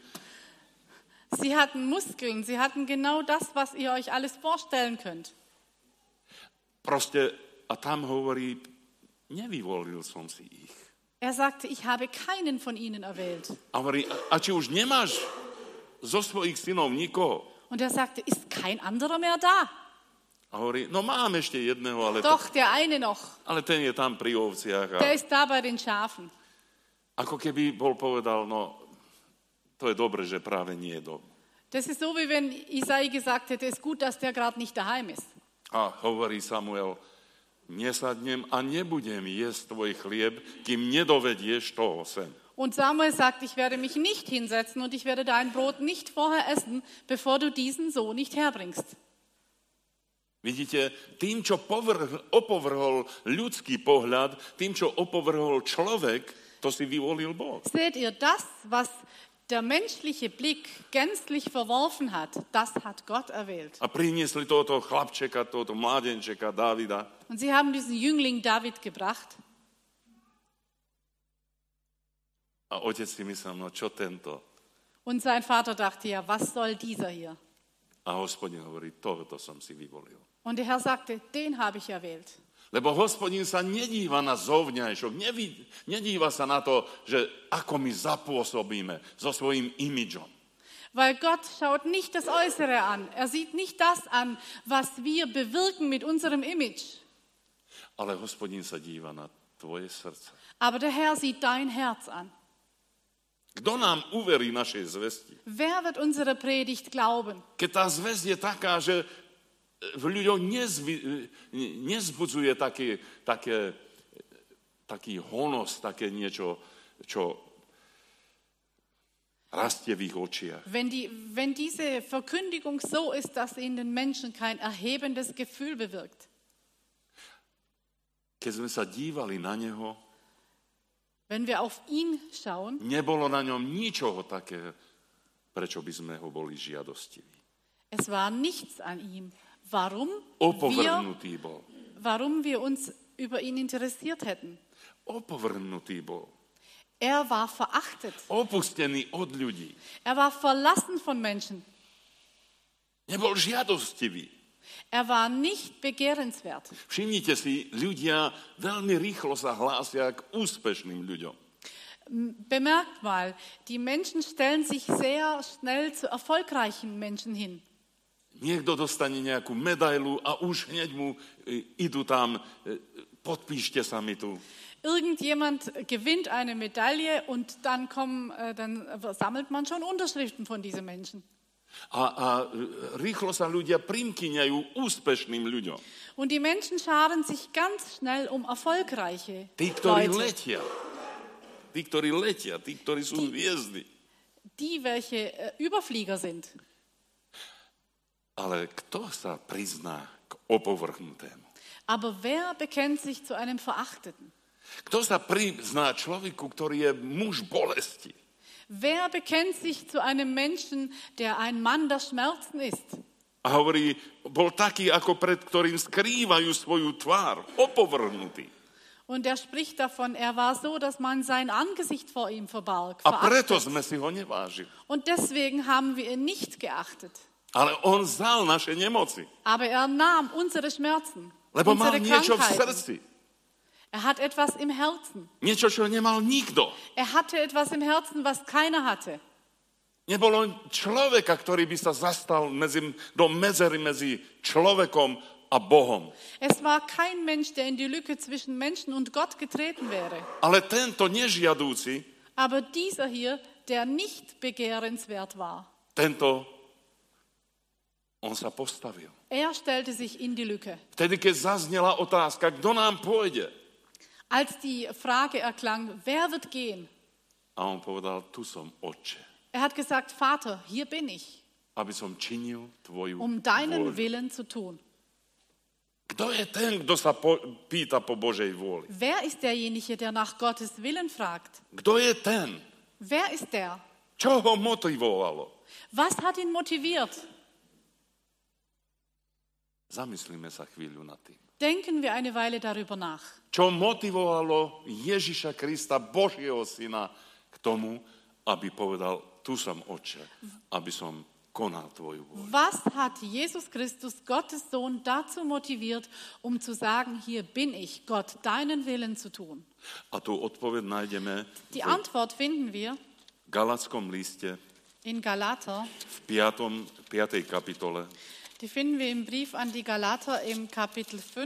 Sie hatten Muskeln, sie hatten genau das, was ihr euch alles vorstellen könnt. Proste, a tam hovorí, nevyvolil som si ich. Er sagte, ich habe keinen von ihnen erwählt. A hovorí, a či už nemáš zo svojich synov nikoho? Und er sagte, ist kein anderer mehr da? A hovorí, no mám ešte jedného, Doch, der eine noch. ale ten je tam pri ovciach. Der ist da bei den Schafen. Ako keby bol povedal, no to je dobre, že práve nie je dobre. Das ist so, wie wenn Isai gesagt hätte, es ist gut, dass der gerade nicht daheim ist. A hovorí Samuel, nesadnem a nebudem jesť tvoj chlieb, kým nedovedieš toho sem. Und Samuel sagt, ich werde mich nicht hinsetzen und ich werde dein Brot nicht vorher essen, bevor du diesen so nicht herbringst. Vidíte, tým, čo opovrhol ľudský pohľad, tým, čo opovrhol človek, to si vyvolil Boh. Seht ihr, das, was der menschliche Blick gänzlich verworfen hat, das hat Gott erwählt. A priniesli tohoto chlapčeka, tohoto mládenčeka, Dávida. Und sie haben diesen Jüngling David gebracht. A otec si myslel, no čo tento? Und sein Vater dachte, ja, was soll dieser hier? A Hospodin hovorí, tohoto som si vyvolil. Und der Herr sagte, den habe ich erwählt. Lebo Hospodin sa nedíva na zovňajšok, nedíva sa na to, že ako my zapôsobíme so svojím imidžom. Weil Gott schaut nicht das Äußere an. Er sieht nicht das an, was wir bewirken mit unserem Image. Ale Hospodin sa díva na tvoje srdce. Aber der Herr sieht dein Herz an. Kto nám uverí našej zvesti? Wer wird unsere Predigt glauben? Keď tá zvesť je taká, že v ľuďoch nezbudzuje taký honos, také niečo, čo rastie v ich očiach. Wenn diese Verkündigung so ist, dass sie in den Menschen kein erhebendes Gefühl bewirkt. Keď sme sa dívali na neho, wenn wir auf ihn schauen, nebolo na ňom ničoho také, prečo by sme ho boli žiadostiví. Es war nichts an ihm, warum wir uns über ihn interessiert hätten. Opovrhnutý bol. Er war verachtet. Opustený od ľudí. Er war verlassen von Menschen. Nebol žiadostivý. Er war nicht begehrenswert. Všimnite si, ľudia veľmi rýchlo sa hlásia k úspešným ľuďom. Bemerkt mal, die Menschen stellen sich sehr schnell zu erfolgreichen Menschen hin. Niekto dostane nejakú medailu a už hneď mu idú tam, podpíšte sa mi tu. Irgendjemand gewinnt eine Medaille und dann sammelt man schon Unterschriften von diesen Menschen. A rýchlo sa ľudia primkyňajú úspešným ľuďom. Und die Menschen scharen sich ganz schnell um erfolgreiche Tí, ktorí Leute. letia, tí, ktorí sú hviezdy. Die, welche Überflieger sind. Ale kto sa prizná k opovrhnutému? Aber wer bekennt sich zu einem Verachteten? Kto sa prizná človeku, ktorý je muž bolesti? Wer bekennt sich zu einem Menschen, der ein Mann der Schmerzen ist? A hovorí, bol taký, ako pred ktorým skrývajú svoju tvár, opovrhnutý. Und er spricht davon, er war so, dass man sein Angesicht vor ihm verbarg. A preto sme si ho nevážili. Und deswegen haben wir ihn nicht geachtet. Ale on vzal naše nemoci. Aber er nahm unsere Schmerzen, Lebo mal unsere niečo v Krankheiten. srdci. Er hat etwas im Herzen. Niečo, čo nemal nikto. Er hatte etwas im Herzen, was keiner hatte. Nebolo človeka, ktorý by sa zastal do medzery medzi človekom a Bohom. Es war kein Mensch, der in die Lücke zwischen Menschen und Gott getreten wäre. Ale tento nežiadúci, Aber dieser hier, der nicht begehrenswert war, on sa postavil. er stellte sich in die Lücke. Vtedy, keď zaznela otázka, kto nám pôjde? Als die Frage erklang, wer wird gehen? A on povedal, tu som, Otče, Er hat gesagt, Vater, hier bin ich, aby som činil tvoju deinen vôľu. Willen zu tun. Kto je ten, kto sa pýta po Božej vôli? Wer ist derjenige, der nach Gottes Willen fragt? Kto je ten? Wer ist der? Čo ho motivovalo? Was hat ihn motiviert? Zamyslíme sa chvíľu nad tým. Denken wir eine Weile darüber nach. Čo motivovalo Ježiša Krista, Božieho syna, k tomu, aby povedal, tu som, Otče, aby som konal tvoju vôľu. Was hat Jesus Christus, Gottes Sohn, dazu motiviert, zu sagen, hier bin ich, Gott, deinen Willen zu tun? A tú odpoveď nájdeme Die Antwort finden wir v Galatskom liste in Galater. v 5. kapitole Die finden wir im Brief an die Galater im Kapitel 5,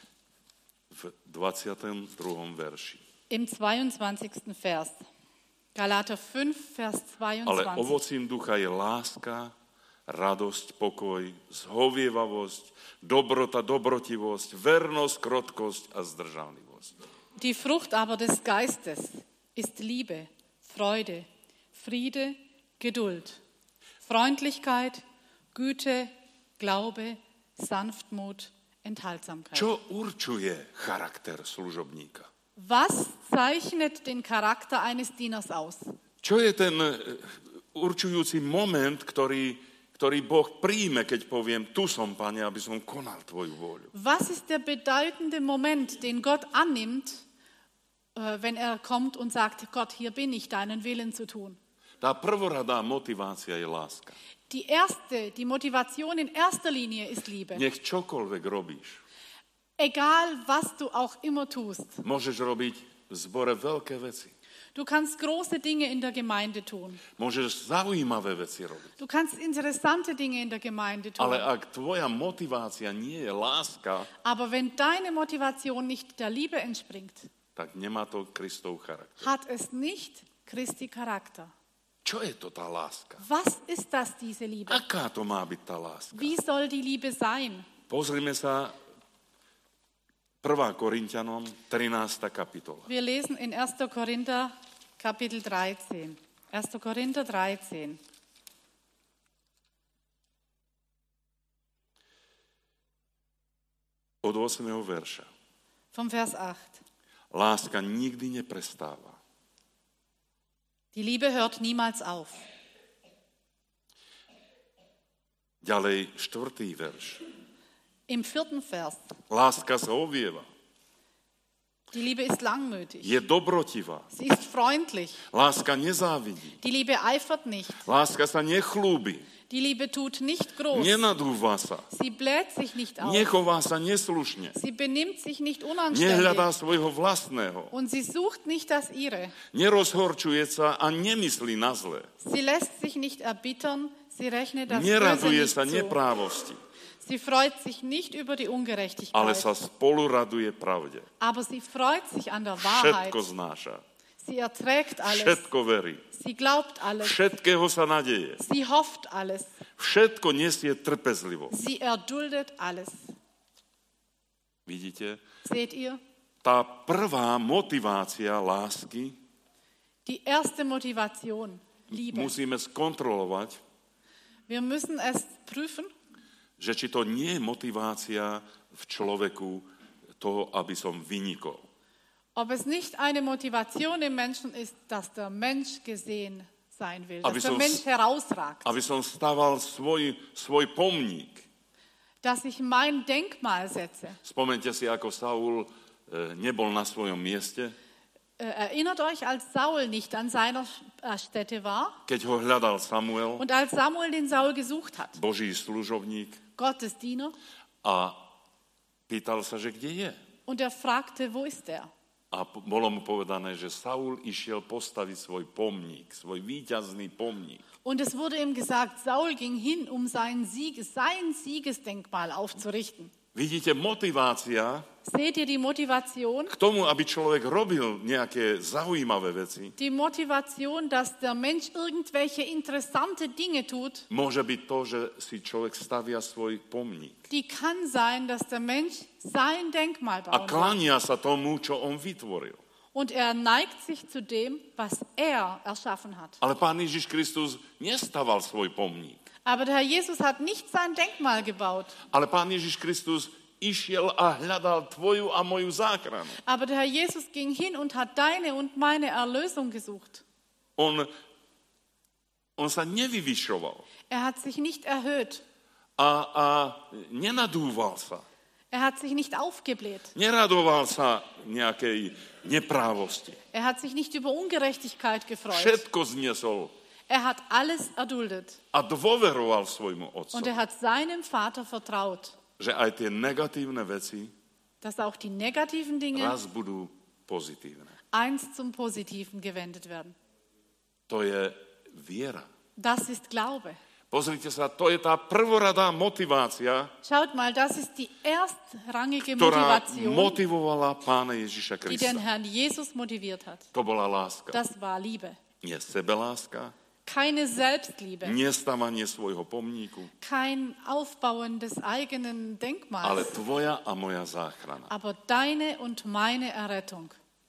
v 22. verši. im 22. Vers. Galater 5, Vers Ale 22. ovocím ducha je láska, radosť, pokoj, zhovievavosť, dobrota, dobrotivosť, vernosť, krotkosť a zdržanlivosť. Die Frucht aber des Geistes ist Liebe, Freude, Friede, Geduld, Freundlichkeit, Güte, Glaube, Sanftmut, Enthaltsamkeit. Čo určuje charakter služobníka? Was zeichnet den Charakter eines Dieners aus? Čo je ten určujúci moment, ktorý Boh príjme, keď poviem, tu som, Pane, aby som konal tvoju vôľu? Was ist der bedeutende Moment, den Gott annimmt, wenn er kommt und sagt, Gott, hier bin ich, deinen Willen zu tun? Tá prvoradá motivácia je láska. Die Motivation in erster Linie ist Liebe. Nech čokoľvek robíš, Egal, was du auch immer tust. môžeš robiť v zbore veľké veci. Du kannst große Dinge in der Gemeinde tun. Môžeš zaujímavé veci robiť. Du kannst interessante Dinge in der Gemeinde tun. Ale ak tvoja motivácia nie je láska, Aber wenn deine Motivation nicht der Liebe entspringt, tak nemá to Kristov charakter. hat es nicht Christi Charakter. Čo je to tá láska? Was ist das, diese Liebe? Aká to má byť tá láska? Wie soll die Liebe sein? Pozrime sa 1. Korinťanom, 13. kapitola. Wir lesen in 1. Korinther, Kapitel 13. 1. Korinther 13. Od 8. verša. Vom Vers 8. Láska nikdy neprestáva. Die Liebe hört niemals auf. Ďalej 4. verš. Im 4. Vers. Láska sa ovieva. Die Liebe ist langmütig. Je dobrotivá. Sie ist freundlich. Láska nezávidí. Die Liebe eifert nicht. Láska sa nechlúbi. Die Liebe tut nicht groß. Nenadúva sa. Sie bläht sich nicht auf. Nechová sa neslušne. Sie benimmt sich nicht Nehľadá unanständig. svojho vlastného. Und sie sucht nicht das Ihre. Nerozhorčuje sa a nemyslí na zlé. Sie lässt sich nicht erbittern. Sie rechnet das Böse Neraduje nicht sa zu. neprávosti, Sie freut sich nicht über die Ungerechtigkeit. ale sa spolu raduje pravde. Aber sie freut sich an der Wahrheit. Všetko znáša. Sie erträgt alles. Všetko verí. Sie glaubt alles. Všetkého sa nadeje. Sie hofft alles. Všetko nesie trpezlivo. Sie erduldet alles. Vidíte? Seht ihr? Tá prvá motivácia lásky Die erste Motivation, Liebe. musíme skontrolovať, Wir müssen es prüfen, že či to nie je motivácia v človeku toho, aby som vynikol. ob es nicht eine Motivation im Menschen ist, dass der Mensch gesehen sein will, dass der Mensch herausragt, Aby som staval svoj pomník. dass ich mein Denkmal setze. Spomente si, ako Saul nebol na svojom mieste, Erinnert euch, als Saul nicht an seiner Stätte war keď ho hľadal Samuel, und als Samuel den Saul gesucht hat, Boží služobník, Gottes Diener, a pýtal sa, že kde je. und er fragte, wo ist er? A bolo mu povedané, že Saul išiel postaviť svoj pomník, svoj víťazný pomník. Und es wurde ihm gesagt, Saul ging hin, um sein Siegesdenkmal aufzurichten. Vidíte, motivácia Seht ihr die Motivation? k tomu, aby človek robil nejaké zaujímavé veci, Die Motivation, dass der Mensch irgendwelche interessante Dinge tut, môže byť to, že si človek stavia svoj pomník die kann sein, dass der Mensch sein Denkmal a bauen will. klania sa tomu, čo on vytvoril. Und er neigt sich zu dem, was er erschaffen hat. Ale Pán Ježiš Kristus nestaval svoj pomník. Aber der Herr Jesus hat nicht sein Denkmal gebaut. Ale Pán Ježiš Kristus išiel a hľadal tvoju a moju záchranu. Aber der Herr Jesus ging hin und hat deine und meine Erlösung gesucht. On sa nevyvyšoval Er hat sich nicht erhöht. a nenadúval sa. Er hat sich nicht aufgebläht. Neradoval sa nejakej neprávosti. Er hat sich nicht über Ungerechtigkeit gefreut. Všetko zniesol Er hat alles erduldet. a dôveroval svojmu Und otcovi, er hat seinem Vater vertraut, že aj tie negatívne veci dass auch die negativen Dinge raz budú pozitívne. einst zum Positiven gewendet werden. To je viera. Das ist Glaube. Pozrite sa, to je tá prvoradá motivácia, Schaut mal, das ist die erstrangige ktorá Motivation, motivovala Pána Ježiša die Krista. den Herrn Jesus motiviert hat. To bola láska. Das war Liebe. Nie sebeláska, Keine Selbstliebe, nie stavanie svojho pomníku, kein Aufbauen des eigenen ale Denkmals, tvoja a moja záchrana. aber deine und meine Errettung.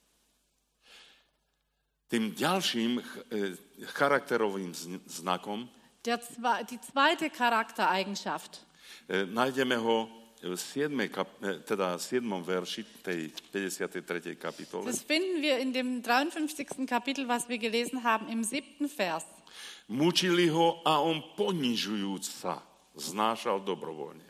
Tým ďalším charakterovým znakom Die zweite Charaktereigenschaft, nájdeme ho v 7. verši tej 53. kapitole. das finden wir in dem 53. Kapitel, was wir gelesen haben, im 7. Vers. Mučili ho a on ponižujúc sa znášal dobrovoľne.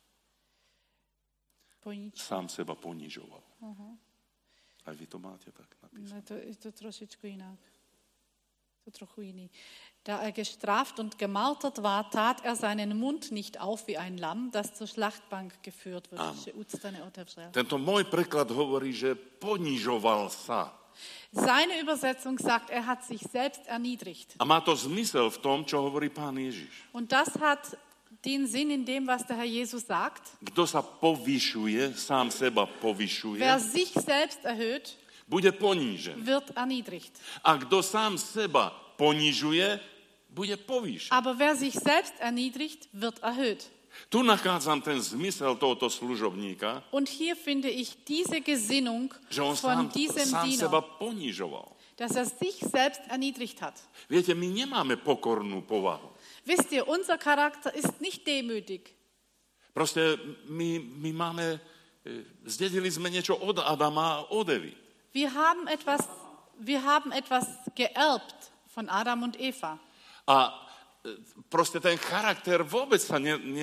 Sám seba ponižoval. Aj vy to máte tak napísané. To je to trošičku inak. To trochu iný. Da er gestraft und gemartert war, tat er seinen Mund nicht auf wie ein Lamm, das zur Schlachtbank geführt wird. Tento môj preklad hovorí, že ponižoval sa. Seine Übersetzung sagt, er hat sich selbst erniedrigt. A má to zmysel v tom, čo hovorí Pán Ježiš. Und das hat den Sinn in dem, was der Herr Jesus sagt. Kto sa povyšuje, sám seba povyšuje, Wer sich selbst erhöht, bude ponížený. wird erniedrigt. A kto sám seba ponižuje, bude povýšený. Aber wer sich selbst erniedrigt, wird erhöht. Tu nachádzam ten zmysel tohoto služobníka, Und hier finde ich diese Gesinnung že on von sám diesem seba Diener, ponižoval. dass er sich selbst erniedrigt hat. Viete, my nemáme pokornú povahu. Wisst ihr, unser Charakter ist nicht demütig. Proste my máme, zdedili sme niečo od Adama a od Evy. Wir haben etwas geerbt von Adam und Eva. A proste ten charakter vôbec sa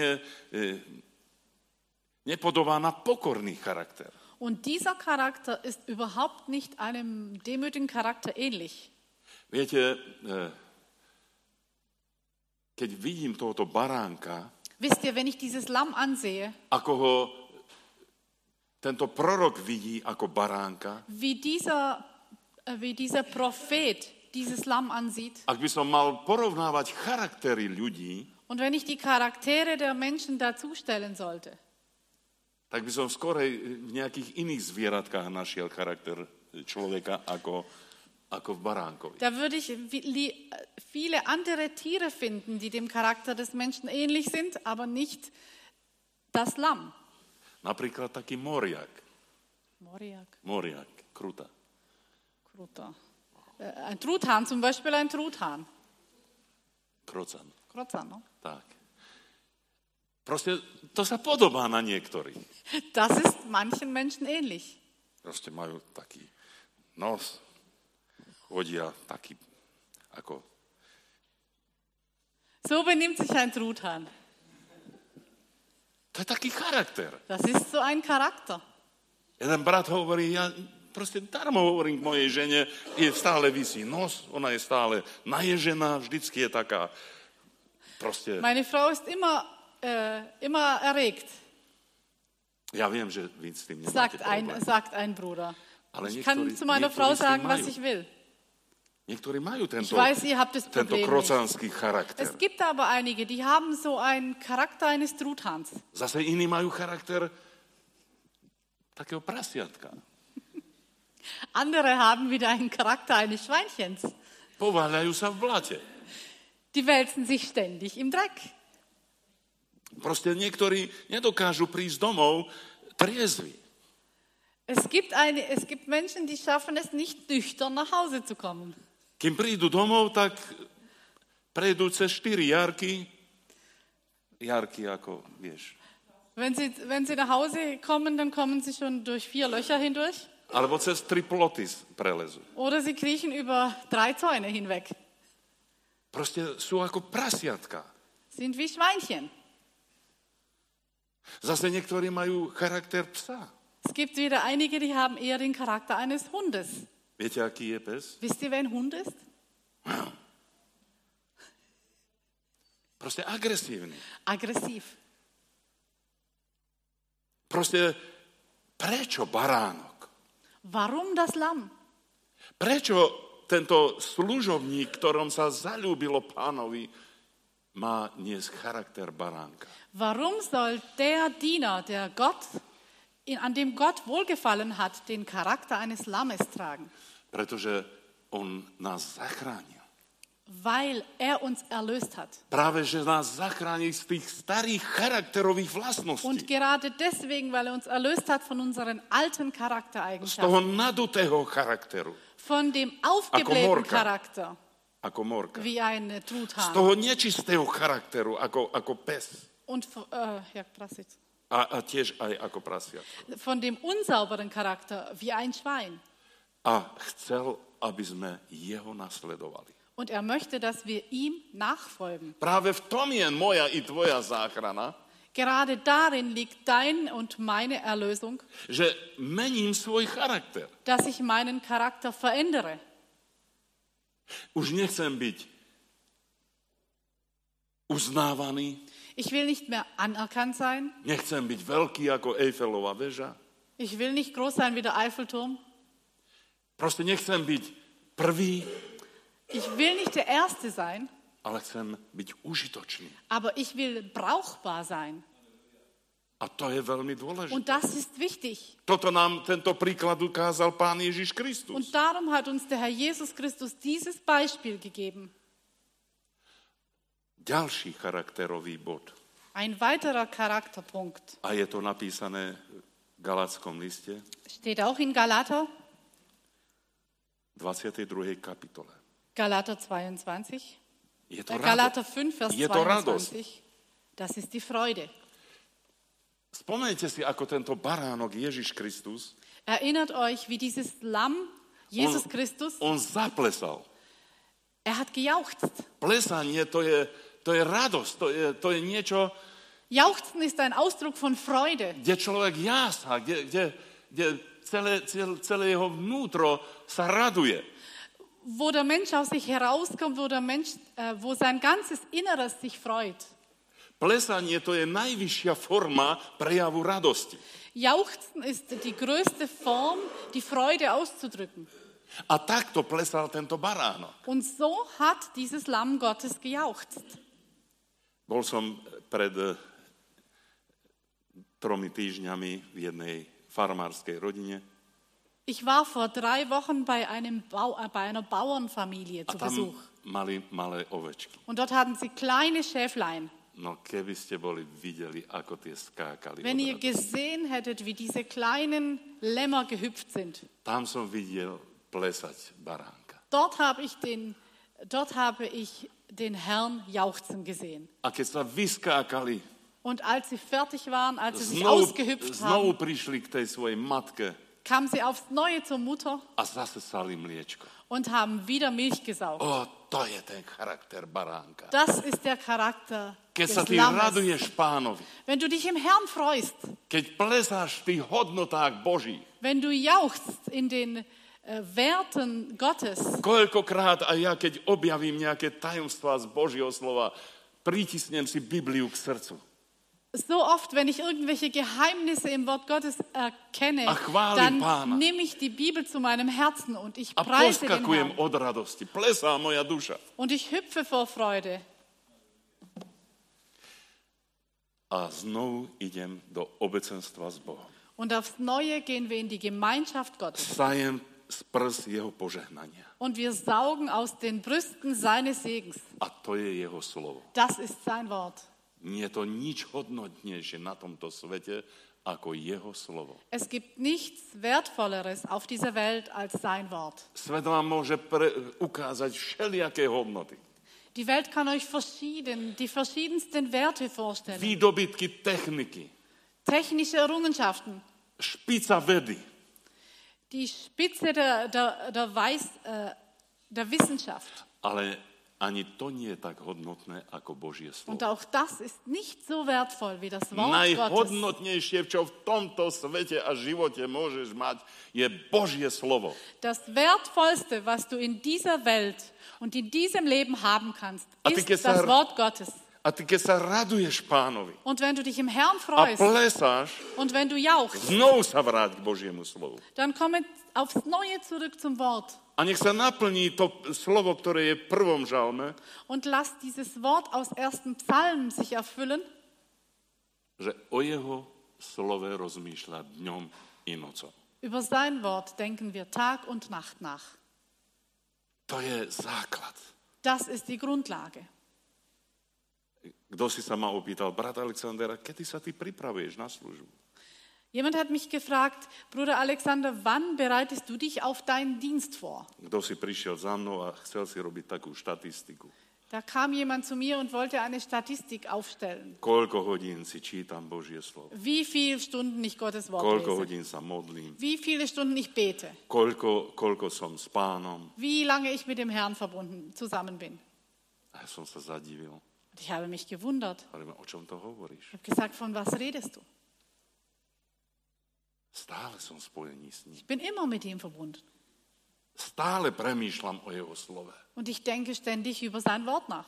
nepodobá na pokorný charakter. Und dieser Charakter ist überhaupt nicht einem demütigen Charakter ähnlich. Viete, keď vidím tohoto baránka, Wisst ihr, wenn ich dieses Lamm ansehe, ako ho tento prorok vidí ako baránka, wie dieser Prophet dieses Lamm ansieht, ak by som mal porovnávať charaktery ľudí, und wenn ich die Charaktere der Menschen dazustellen sollte, tak by som skorej v nejakých iných zvieratkách našiel charakter človeka ako v baránkovi. da würde ich viele andere Tiere finden, die dem Charakter des Menschen ähnlich sind, aber nicht das Lamm. Napríklad taký moriak. Moriak, Moriak, kruta. Kruta. Ein Truthahn, zum Beispiel ein Truthahn. Krocan. Krotzan, no? Tak. Proste to sa podobá na niektorých. Das ist manchen Menschen ähnlich. Proste majú taký nos, chodia taký ako... So benimmt sich ein Truthahn. To je taký charakter. Das ist so ein Charakter. Jeden brat hovorí, ja proste darmo hovorím k mojej žene, je stále visí nos, ona je stále naježená, vždycky je taká proste... Meine Frau ist immer erregt, Ja viem, že vy s tým nemáte problém. sagt ein Bruder. Ale Ich kann zu meiner Frau sagen, was ich will. Niektorí majú Ich weiß, ihr habt das tento Problem nicht. krocanský charakter. Es gibt aber einige, die haben so einen Charakter eines Truthahns. Zase iní majú charakter takého prasiatka. Andere haben wieder einen Charakter eines Schweinchens. Pováľajú sa v blate. Die wälzen sich ständig im Dreck. Proste niektorí nedokážu prísť domov triezvi. Es gibt Menschen, die schaffen es nicht, nüchtern nach Hause zu kommen. Kým prídu domov, tak prejdú cez 4 jarky. Jarky ako, vieš. Wenn sie nach Hause kommen, dann kommen sie schon durch 4 Löcher hindurch. Alebo cez 3 ploty prelezú. Oder sie kriechen über 3 Zäune hinweg. Proste sú ako prasiatka. Sind wie Schweinchen. Zase niektorí majú charakter psa. Es gibt wieder einige, die haben eher den Charakter eines Hundes. Viete, aký je pes? Wisst ihr, wer ein Hund ist? Proste agresívny. Aggressiv. Proste prečo baránok? Warum das Lamm? Prečo tento služobník, ktorom sa zaľúbilo pánovi, má dnes charakter baránka? Warum soll der Diener, an dem Gott wohlgefallen hat, den Charakter eines Lammes tragen? Pretože on nás zachránil. Weil er uns erlöst hat. Práve, že nás zachránil z tých starých charakterových vlastností. Und gerade deswegen, weil er uns erlöst hat von unseren alten Z toho Charaktereigenschaften, nadutého charakteru. von dem aufgeblähten Charakter, Ako morka. wie ein Z Truthahn. toho nečistého charakteru, ako pes. Und ja, prasic. A tiež aj ako prasiatko. Von dem unsauberen Charakter, wie ein Schwein. A chcel, aby sme jeho nasledovali. Und er möchte, dass wir ihm nachfolgen. Práve v tom je moja i tvoja záchrana, Gerade darin liegt dein und meine Erlösung, že mením svoj charakter. dass ich meinen Charakter verändere. Už nechcem byť uznávaný, Ich will nicht mehr anerkannt sein. nechcem byť veľký ako Eiffelová väža, Ich will nicht groß sein wie der Eiffelturm. proste nechcem byť prvý, Ich will nicht der Erste sein, ale chcem byť užitočný. aber ich will brauchbar sein. A to je veľmi dôležité. Und das ist wichtig. Toto nám tento príklad ukázal Pán Ježiš Kristus. Und darum hat uns der Herr Jesus Christus dieses Beispiel gegeben. Ďalší charakterový bod. Ein weiterer Charakterpunkt A je to napísané v Galátskom liste, steht auch in Galater, 22. kapitole. Galater 22. Je to Galater radosť. 5, Vers Je to radosť. 22. Das ist die Freude. Spomeňte si, ako tento baránok Ježiš Kristus, Erinnert euch, wie dieses Lamm, Jesus Christus, on zaplesal. er hat gejauchzt. Plesanie to je radosť, to je niečo, Jauchzen ist ein Ausdruck von Freude, kde človek jásá, kde celé jeho vnútro sa raduje. wo der Mensch aus sich herauskommt, wo sein ganzes Inneres sich freut. Plesanie to je najvyššia forma prejavu radosti. Jauchzen ist die größte Form, die Freude auszudrücken. A takto plesal tento baránok. Und so hat dieses Lamm Gottes gejauchzt. Bol som pred 3 týždňami v jednej farmárskej rodine Ich war vor 3 Wochen bei einer Bauernfamilie a zu tam Besuch. mali malé ovečky. Und dort hatten sie kleine Schäflein. No keby ste boli videli, ako tie skákali. Wenn od ihr radosti. gesehen hättet, wie diese kleinen Lämmer gehüpft sind. Tam som videl plesať baránka. Dort habe ich den Herrn jauchzen gesehen. A keď sa vyskákali, Und als sie fertig waren, als sie sich znovu ausgehüpft znovu haben, prišli k tej svojej matke kamen sie aufs Neue zur Mutter a zasesali mliečko. und haben wieder Milch gesaugt. To je ten charakter baránka. Das ist der Charakter Keď sa des ty Lammes. raduješ Pánovi, Wenn du dich im Herrn freust, keď plesáš v tých hodnotách Božích, wenn du jauchzt in den Werten Gottes, koľkokrát aj ja, keď objavím nejaké tajomstvá z Božieho slova, pritisnem si Bibliu k srdcu. so oft, wenn ich irgendwelche Geheimnisse im Wort Gottes erkenne, A chválim Pána. dann nehme ich die Bibel zu meinem Herzen und ich A preise den poskakujem Herrn. od radosti. Plesá moja duša. Und ich hüpfe vor Freude. A znovu idem do obecenstva s Bohom. Und aufs Neue gehen wir in die Gemeinschaft Gottes. Sajem z prs jeho požehnania. Und wir saugen aus den Brüsten seines Segens. A to je jeho slovo. Das ist sein Wort. Nie je to nič hodnotnejšie na tomto svete, ako jeho slovo. Es gibt nichts Wertvolleres auf dieser Welt als sein Wort. Svet vám môže ukázať všelijaké hodnoty. Die Welt kann euch die verschiedensten Werte vorstellen. Výdobytky techniky, Technische Errungenschaften, špica vedy. die Spitze der Wissenschaft. Ale ani to nie je tak hodnotné ako Božie slovo. Und auch das ist nicht so wertvoll wie das Wort Gottes. Najhodnotnejšie, čo v tomto svete a živote môžeš mať, je Božie slovo. Das Wertvollste, was du in dieser Welt und in diesem Leben haben kannst, ist das Wort Gottes. A ty, keď sa raduješ Pánovi Und wenn du dich im Herrn a freust plesáš, und wenn du jauchst, znovu sa vráť k Božiemu slovu. dann komme aufs Neue zurück zum Wort. A nech sa naplní to slovo, ktoré je v prvom žalme, Und lass dieses Wort aus 1. Psalm sich erfüllen, že o jeho slove rozmýšľa dňom i nocou. über sein Wort denken wir Tag und Nacht nach. To je základ. Das ist die Grundlage. Kto si sa ma opýtal, brat Alexander, kedy sa ty pripravuješ na službu? Jemand hat mich gefragt, Bruder Alexander, wann bereitest du dich auf deinen Dienst vor? Kto si prišiel za mnou a chcel si robiť takú štatistiku? Da kam jemand zu mir und wollte eine Statistik aufstellen. Koľko hodín si čítam Božie slovo? Wie viele Stunden ich Gottes Wort Koľko lese? hodín sa modlím? Wie viele Stunden ich bete? Koľko som s Pánom? Wie lange ich mit dem Herrn zusammen bin? A ja som sa zadivil. Und ich habe mich gewundert. Hovorím, o čom to hovoríš? Ich habe gesagt, von was redest du? Stále som spojený s ním. Ich bin immer mit ihm verbunden. Stále premýšľam o jeho slove. Und ich denke ständig über sein Wort nach.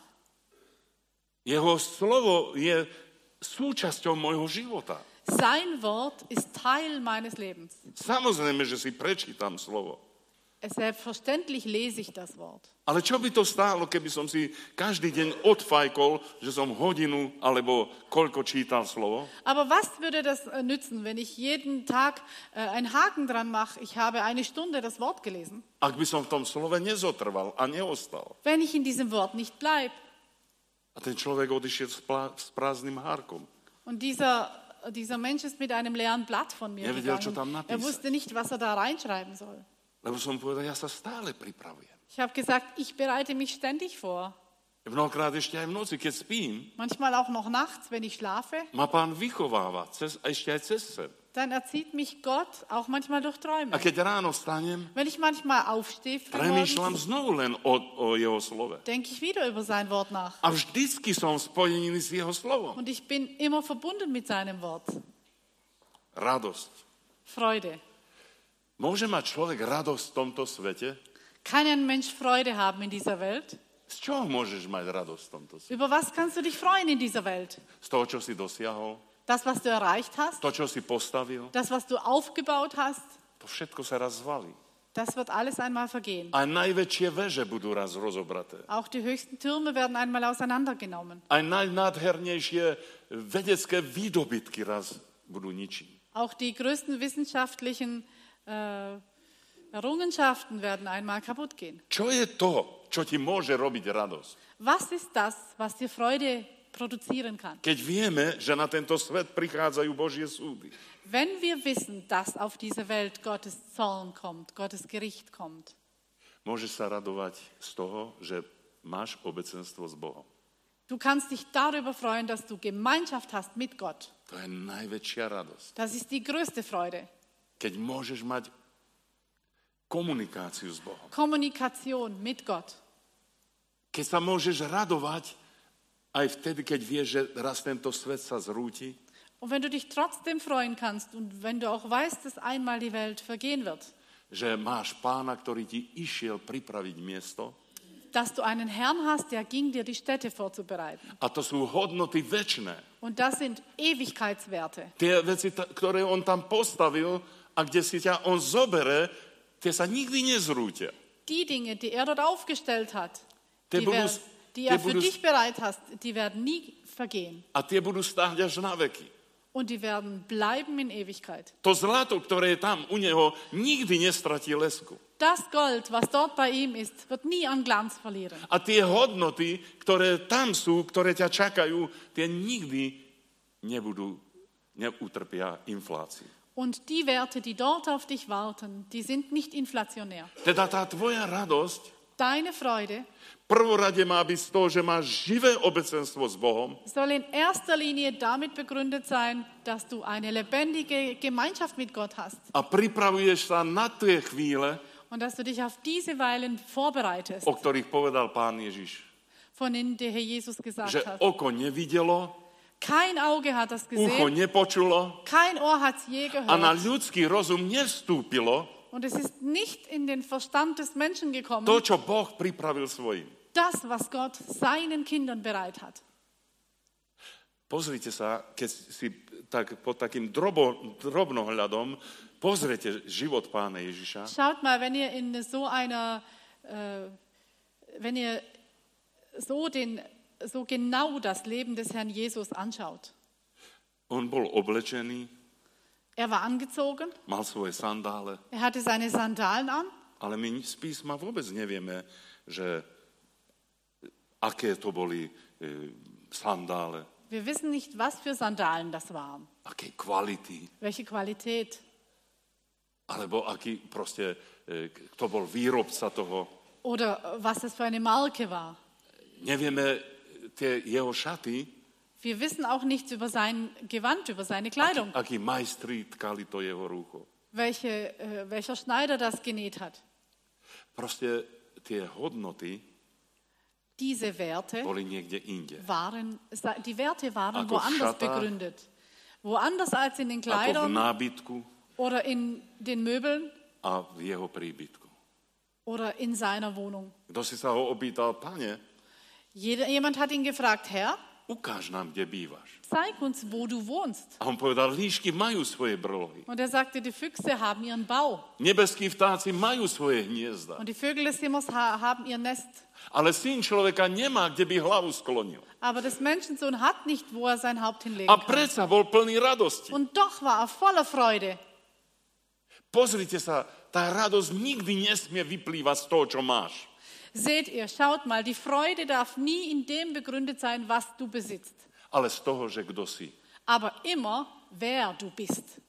Jeho slovo je súčasťou môjho života. Sein Wort ist Teil meines Lebens. Samozrejme, že si prečítam slovo. Selbstverständlich lese ich das Wort. Ale čo by to stálo, keby som si každý deň odfajkol, že som hodinu alebo koľko čítal slovo? Aber was würde das nützen, wenn ich jeden Tag einen Haken dran mache, ich habe eine Stunde das Wort gelesen? Ak by som v tom slove nezotrval a neostal. Wenn ich in diesem Wort nicht bleibe. A ten človek odišiel s prázdnym hárkom. Und dieser Mensch ist mit einem leeren Blatt von mir Nevedel, čo tam gegangen. napísať. Wusste nicht, was da reinschreiben soll. Lebo som povedal, ja sa stále pripravujem. Ich habe gesagt, ich bereite mich ständig vor. Mnohokrát ešte aj v noci, keď spím, Manchmal auch noch nachts, wenn ich schlafe. ma Pán vychováva, ešte aj cez sen. Dann erzieht mich Gott auch manchmal durch Träume. A keď ráno vstanem, Wenn ich manchmal aufstehe, premýšľam znovu len o jeho slove. denke ich wieder über sein Wort nach. A vždycky som spojený s jeho slovom. Und ich bin immer verbunden mit seinem Wort. Radosť. Freude. Môže mať človek radosť v tomto svete? Kann ein Mensch Freude haben in dieser Welt? Z čoho môžeš mať radosť v tomto svete? Über was kannst du dich freuen in dieser Welt? Z toho, čo si dosiahol? Das, was du erreicht hast? To, čo si postavil? Das, was du aufgebaut hast? To všetko sa raz zvalí. Das wird alles einmal vergehen. Aj najväčšie veže budú raz rozobraté. Auch die höchsten Türme werden einmal auseinandergenommen. Aj najnádhernejšie vedecké výdobytky raz budú ničí. Auch die größten wissenschaftlichen Errungenschaften werden einmal kaputt gehen. Čo je to, čo ti môže robiť radosť? Was ist das, was dir Freude produzieren kann? Keď vieme, že na tento svet prichádzajú Božie súdy. Wenn wir wissen, dass auf diese Welt Gottes Zorn kommt, Gottes Gericht kommt, Môžeš sa radovať z toho, že máš obecenstvo s Bohom. du kannst dich darüber freuen, dass du Gemeinschaft hast mit Gott. To je najväčšia radosť. Das ist die größte Freude. Keď môžeš mať komunikáciu s Bohom. Kommunikation mit Gott. Keď sa môžeš radovať aj vtedy, keď vieš, že raz tento svet sa zrúti. Und wenn du dich trotzdem freuen kannst und wenn du auch weißt, dass einmal die Welt vergehen wird, Že máš Pána, ktorý ti išiel pripraviť miesto. dass du einen Herrn hast, der ging dir die Städte vorzubereiten. A to sú hodnoty večné. Und das sind Ewigkeitswerte. Tie veci, ktoré on tam postavil a kde si ťa on zobere, tie sa nikdy nezrútia. Die Dinge, die er dort aufgestellt hat, Die die er für dich bereit hat, die werden nie vergehen. A tie budú stáť až na veky. Und die werden bleiben in Ewigkeit. To zlato, ktoré je tam u neho, nikdy nestratí lesku. Das Gold, was dort bei ihm ist, wird nie an Glanz verlieren. A tie hodnoty, ktoré tam sú, ktoré ťa čakajú, tie nikdy neutrpia infláciu. Und die Werte, die dort auf dich warten, die sind nicht inflationär. Teda tá tvoja radosť Deine Freude prvorade má byť z toho, že máš živé obecenstvo s Bohom soll in erster Linie damit begründet sein, dass du eine lebendige Gemeinschaft mit Gott hast a pripravuješ sa na tie chvíle, und dass du dich auf diese Weilen vorbereitest, o ktorých povedal Pán Ježiš. von denen der Herr Jesus gesagt Že hat. oko nevidelo, Kein Auge hat das ucho gesehen, nepočulo kein Ohr hat es je a na gehört. ľudský rozum nevstúpilo Und es ist nicht in den Verstand des Menschen gekommen, to, čo Boh pripravil svojim. das, was Gott seinen Kindern bereit hat. Pozrite sa, keď si tak pod takým drobnohľadom pozrite život Pána Ježiša. Schaut mal, wenn ihr in so einer, wenn ihr so genau das Leben des Herrn Jesus anschaut. On bol oblečený, Er war angezogen, mal svoje sandále, er hatte seine Sandalen an, ale my z písma vôbec nevieme, že aké to boli sandále, wir wissen nicht, was für Sandalen das waren, aké kvality, welche Qualität alebo aký proste, kto bol výrobca toho. oder was das für eine Marke war. Nevieme tie jeho šaty, Wir wissen auch nichts über sein Gewand, über seine Kleidung, akí majstri tkali to jeho rúcho. welcher Schneider das genäht hat. Proste tie hodnoty Diese Werte boli niekde inde. die Werte waren Ako v woanders šatách, begründet. Woanders als in den Ako v Kleidern nábytku oder in den Möbeln a v jeho príbytku. oder in seiner Wohnung. Kto si sa ho opýtal, Pane, Jemand hat ihn gefragt, Herr, ukáž nám, kde bývaš. zeig uns, wo du wohnst. A on povedal, líšky majú svoje brlohy. Und er sagte, die Füchse haben ihren Bau Nebeskí vtáci majú svoje hniezda. und die Vögel des Himmels haben ihr Nest. Ale syn človeka nemá, kde by hlavu sklonil. Aber des Menschensohn hat nicht, wo er sein Haupt hinlegen A kann. predsa bol plný radosti. Und doch war er voller Freude. Pozrite sa, tá radosť nikdy nesmie vyplývať z toho, čo máš. Seht ihr, schaut mal, die Freude darf nie in dem begründet sein, was du besitzt, Ale z toho, že kto si. aber immer, wer du bist.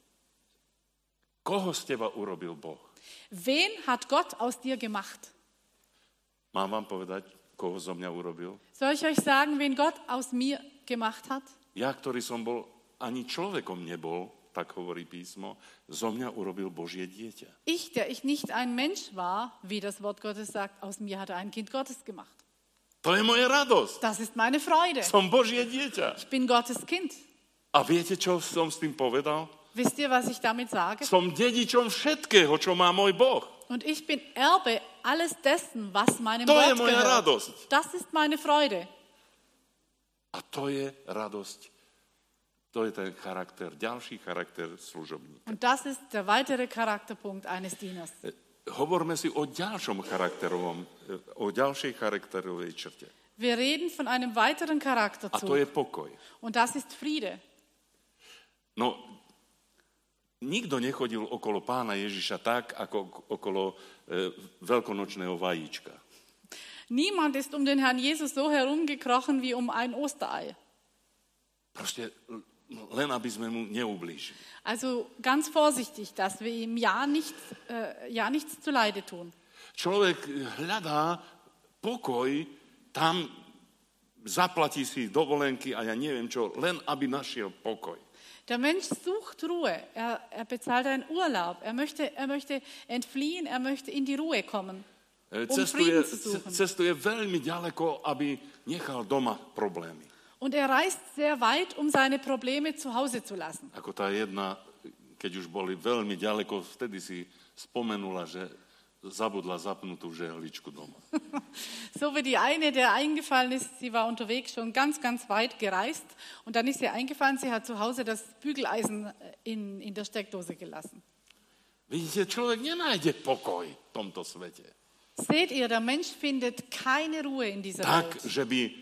Koho z teba urobil Boh? Wen hat Gott aus dir gemacht? Mám vám povedať, koho zo mňa urobil? Soll ich euch sagen, wen Gott aus mir gemacht hat? Ja, ktorý som bol, ani človekom nebol, tak hovorí písmo, zo mňa urobil Božie dieťa. Ich, der ich nicht ein Mensch war, wie das Wort Gottes sagt, aus mir hat er ein Kind Gottes gemacht. To je moja radosť. Das ist meine Freude. Som Božie dieťa. Ich bin Gottes Kind. A viete, čo som s tým povedal? Wisst ihr, was ich damit sage? Som dedičom všetkého, čo má môj Boh. Und ich bin Erbe alles dessen, was meinem To je Gott moja gehört. radosť. Das ist meine Freude. A to je radosť. To je ten charakter, ďalší charakter služobníka. Und das ist der weitere Charakterpunkt eines Dieners. Hovorme si o ďalšom charakterovom, o ďalšej charakterovej črte. Wir reden von einem weiteren A to Charakterzug. je pokoj. Und das ist Friede. No, nikto nechodil okolo Pána Ježiša tak, ako okolo veľkonočného vajíčka. Niemand ist um den Herrn Jesus so herumgekrochen wie um ein Osterei. Proste len, aby sme mu neublížili. Also ganz vorsichtig, dass wir ihm ja nichts zuleide tun. Človek hľadá pokoj, tam zaplatí si dovolenky a ja neviem čo, len aby našiel pokoj. Der Mensch sucht Ruhe, er bezahlt einen Urlaub, er möchte entfliehen, er möchte in die Ruhe kommen, Frieden zu suchen. Cestuje veľmi ďaleko, aby nechal doma problémy. Und er reist sehr weit, um seine Probleme zu Hause zu lassen. Ako tá jedna, keď už boli veľmi ďaleko, vtedy si spomenula, že zabudla zapnutú žehličku doma. So wie die eine, der eingefallen ist, sie war unterwegs schon ganz, ganz weit gereist und dann ist ihr eingefallen, sie hat zu Hause das Bügeleisen in der Steckdose gelassen. Vidíte, človek nenájde pokoj v tomto svete. Seht ihr, der Mensch findet keine Ruhe in dieser Tak, Welt,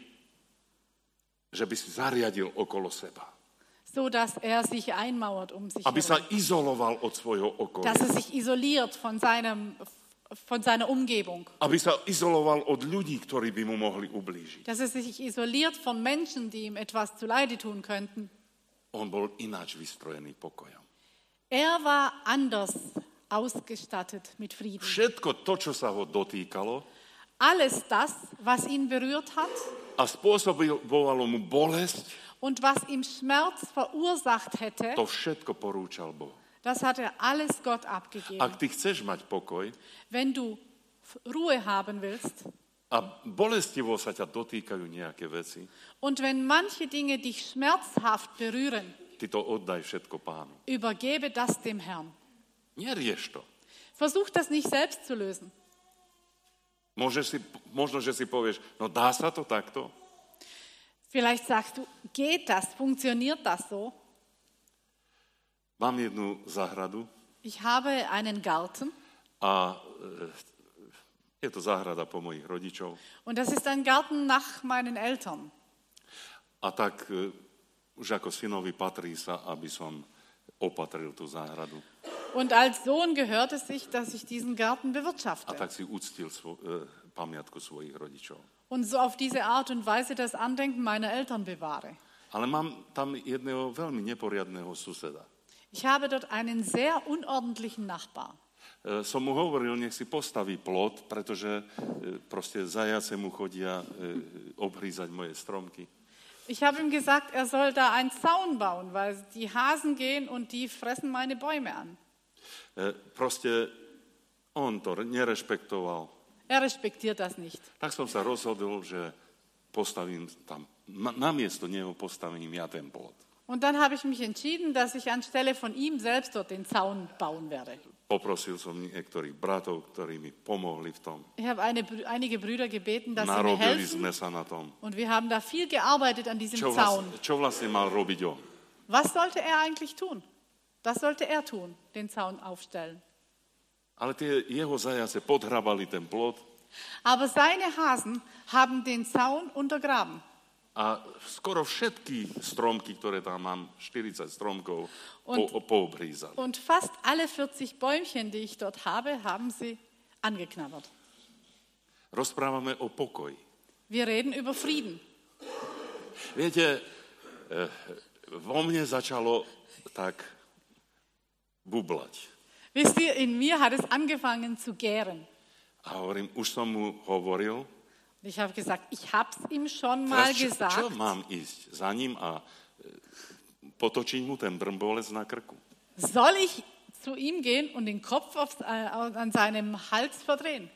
že by si zariadil okolo seba. so dass er sich einmauert um sich Aby sa herum, izoloval od svojho okolia. dass er sich isoliert von seiner Umgebung, Aby sa izoloval od ľudí, ktorí by mu mohli ublížiť. dass er sich isoliert von Menschen, die ihm etwas zuleide tun könnten. On bol ináč vystrojený pokojom. Er war anders ausgestattet mit Frieden. Všetko to, čo sa ho dotýkalo Alles das, was ihn berührt hat a spôsobovalo mu bolesť, und was ihm Schmerz verursacht hätte, to všetko porúčal Boh. das hat er alles Gott abgegeben. Ak ty chceš mať pokoj Wenn du Ruhe haben willst a bolestivo sa ťa dotýkajú nejaké veci, und wenn manche Dinge dich schmerzhaft berühren, ty to oddaj všetko Pánu. übergebe das dem Herrn. Nerieš to. Versuch das nicht selbst zu lösen. Možno, že si povieš, no dá sa to takto? Vielleicht sagst du, geht das, funktioniert das so? Mám jednu záhradu Ich habe einen Garten a je to záhrada po mojich rodičov. und das ist ein Garten nach meinen Eltern. A tak už ako synovi patrí sa, aby som opatril tú záhradu. Und als Sohn gehört es sich, dass ich diesen Garten A bewirtschafte tak si uctil pamiatku svojich rodičov. und so auf diese Art und Weise das Andenken meiner Eltern bewahre. Ale mám tam jedného veľmi neporiadného suseda. Ich habe dort einen sehr unordentlichen Nachbar. Som mu hovoril, nech si postaví plot, pretože proste zajace mu chodia obhrízať moje stromky. Ich habe ihm gesagt, er soll da einen Zaun bauen, weil die Hasen gehen und die fressen meine Bäume an. Proste on to nerešpektoval. Er respektiert das nicht. Tak som sa rozhodol, že postavím tam, namiesto neho postavím ja ten plot. Und dann habe ich mich entschieden, dass ich anstelle von ihm selbst dort den Zaun bauen werde. Poprosil som niektorých bratov, ktorí mi pomohli v tom. Ich habe einige Brüder gebeten, dass sie mir Narobili helfen. sme sa na tom. Und wir haben da viel gearbeitet an diesem Zaun. Čo vlastne mal robiť on? Was sollte er eigentlich tun? Was sollte er tun? Den Zaun aufstellen. Ale tie jeho zajace podhrabali ten plot Aber seine Hasen haben den Zaun untergraben. a skoro všetky stromky, ktoré tam mám, 40 stromkov, Und- poobhrízali. Und fast alle 40 Bäumchen, die ich dort habe, haben sie angeknabbert. Rozprávame o pokoji. Wir reden über Frieden. Viete, vo mne začalo tak bublať. Wisst ihr, in mir hat es angefangen zu gären. A hovorím, už som mu hovoril, Ich habe gesagt, ich habe es ihm schon mal teraz čo gesagt. mám ísť za ním a potočiť mu ten brmbolec na krku? Soll ich zu ihm gehen und den Kopf an seinem Hals verdrehen?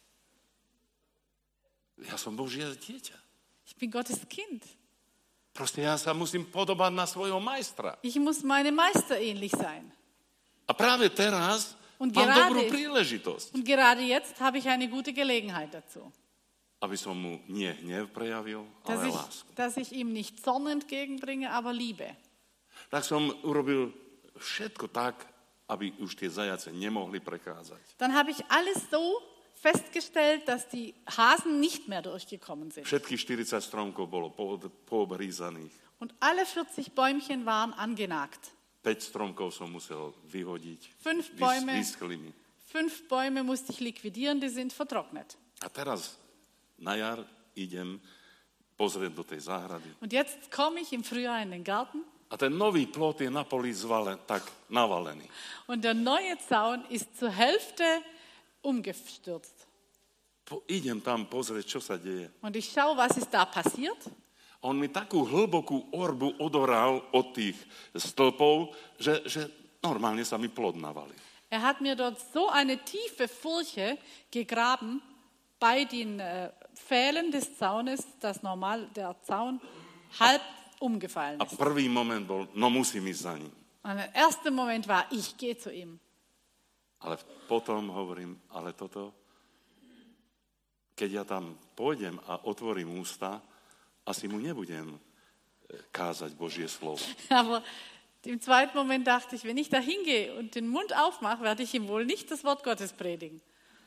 Ja som Božie dieťa. Ich bin Gottes Kind. Proste ja sa musím podobať na svojho majstra. Ich muss meinem Meister ähnlich sein. A práve teraz Und mám gerade- dobrú príležitosť, Und gerade jetzt habe ich eine gute Gelegenheit dazu, aby som mu nie hnev prejavil, ale lásku. dass ich ihm nicht Zorn entgegenbringe, aber Liebe. Tak som urobil všetko tak, aby už tie zajace nemohli prechádzať. Dann habe ich alles so festgestellt, dass die Hasen nicht mehr durchgekommen sind. Všetkých 40 stromkov bolo poobhrízaných. Und alle 40 Bäumchen waren angenagt. 5 stromkov som musel vyhodiť. 5 Bäume. Vyschli mi. 5 Bäume musste ich liquidieren, die sind vertrocknet. A teraz na jar idem pozrieť do tej záhrady. Und jetzt komme ich im Frühjahr in den Garten A ten nový plot je na poli tak navalený. und der neue Zaun ist zur Hälfte umgestürzt. Idem tam pozrieť, čo sa deje. Und ich schaue, was ist da passiert. On mi takú hlbokú orbu odoral od tých stĺpov, že normálne sa mi plod navalil. Er hat mir dort so eine tiefe Furche gegraben bei den Pfählen des Zaunes, dass normal der Zaun halb umgefallen A ist. prvý moment bol, no musím ísť za ním. Und der erste Moment war, ich gehe zu ihm. Ale potom hovorím, ale toto, keď ja tam pôjdem a otvorím ústa, asi mu nebudem kázať Božie slovo. Aber im zweiten Moment dachte ich, wenn ich da hingehe und den Mund aufmache, werde ich ihm wohl nicht das Wort Gottes predigen.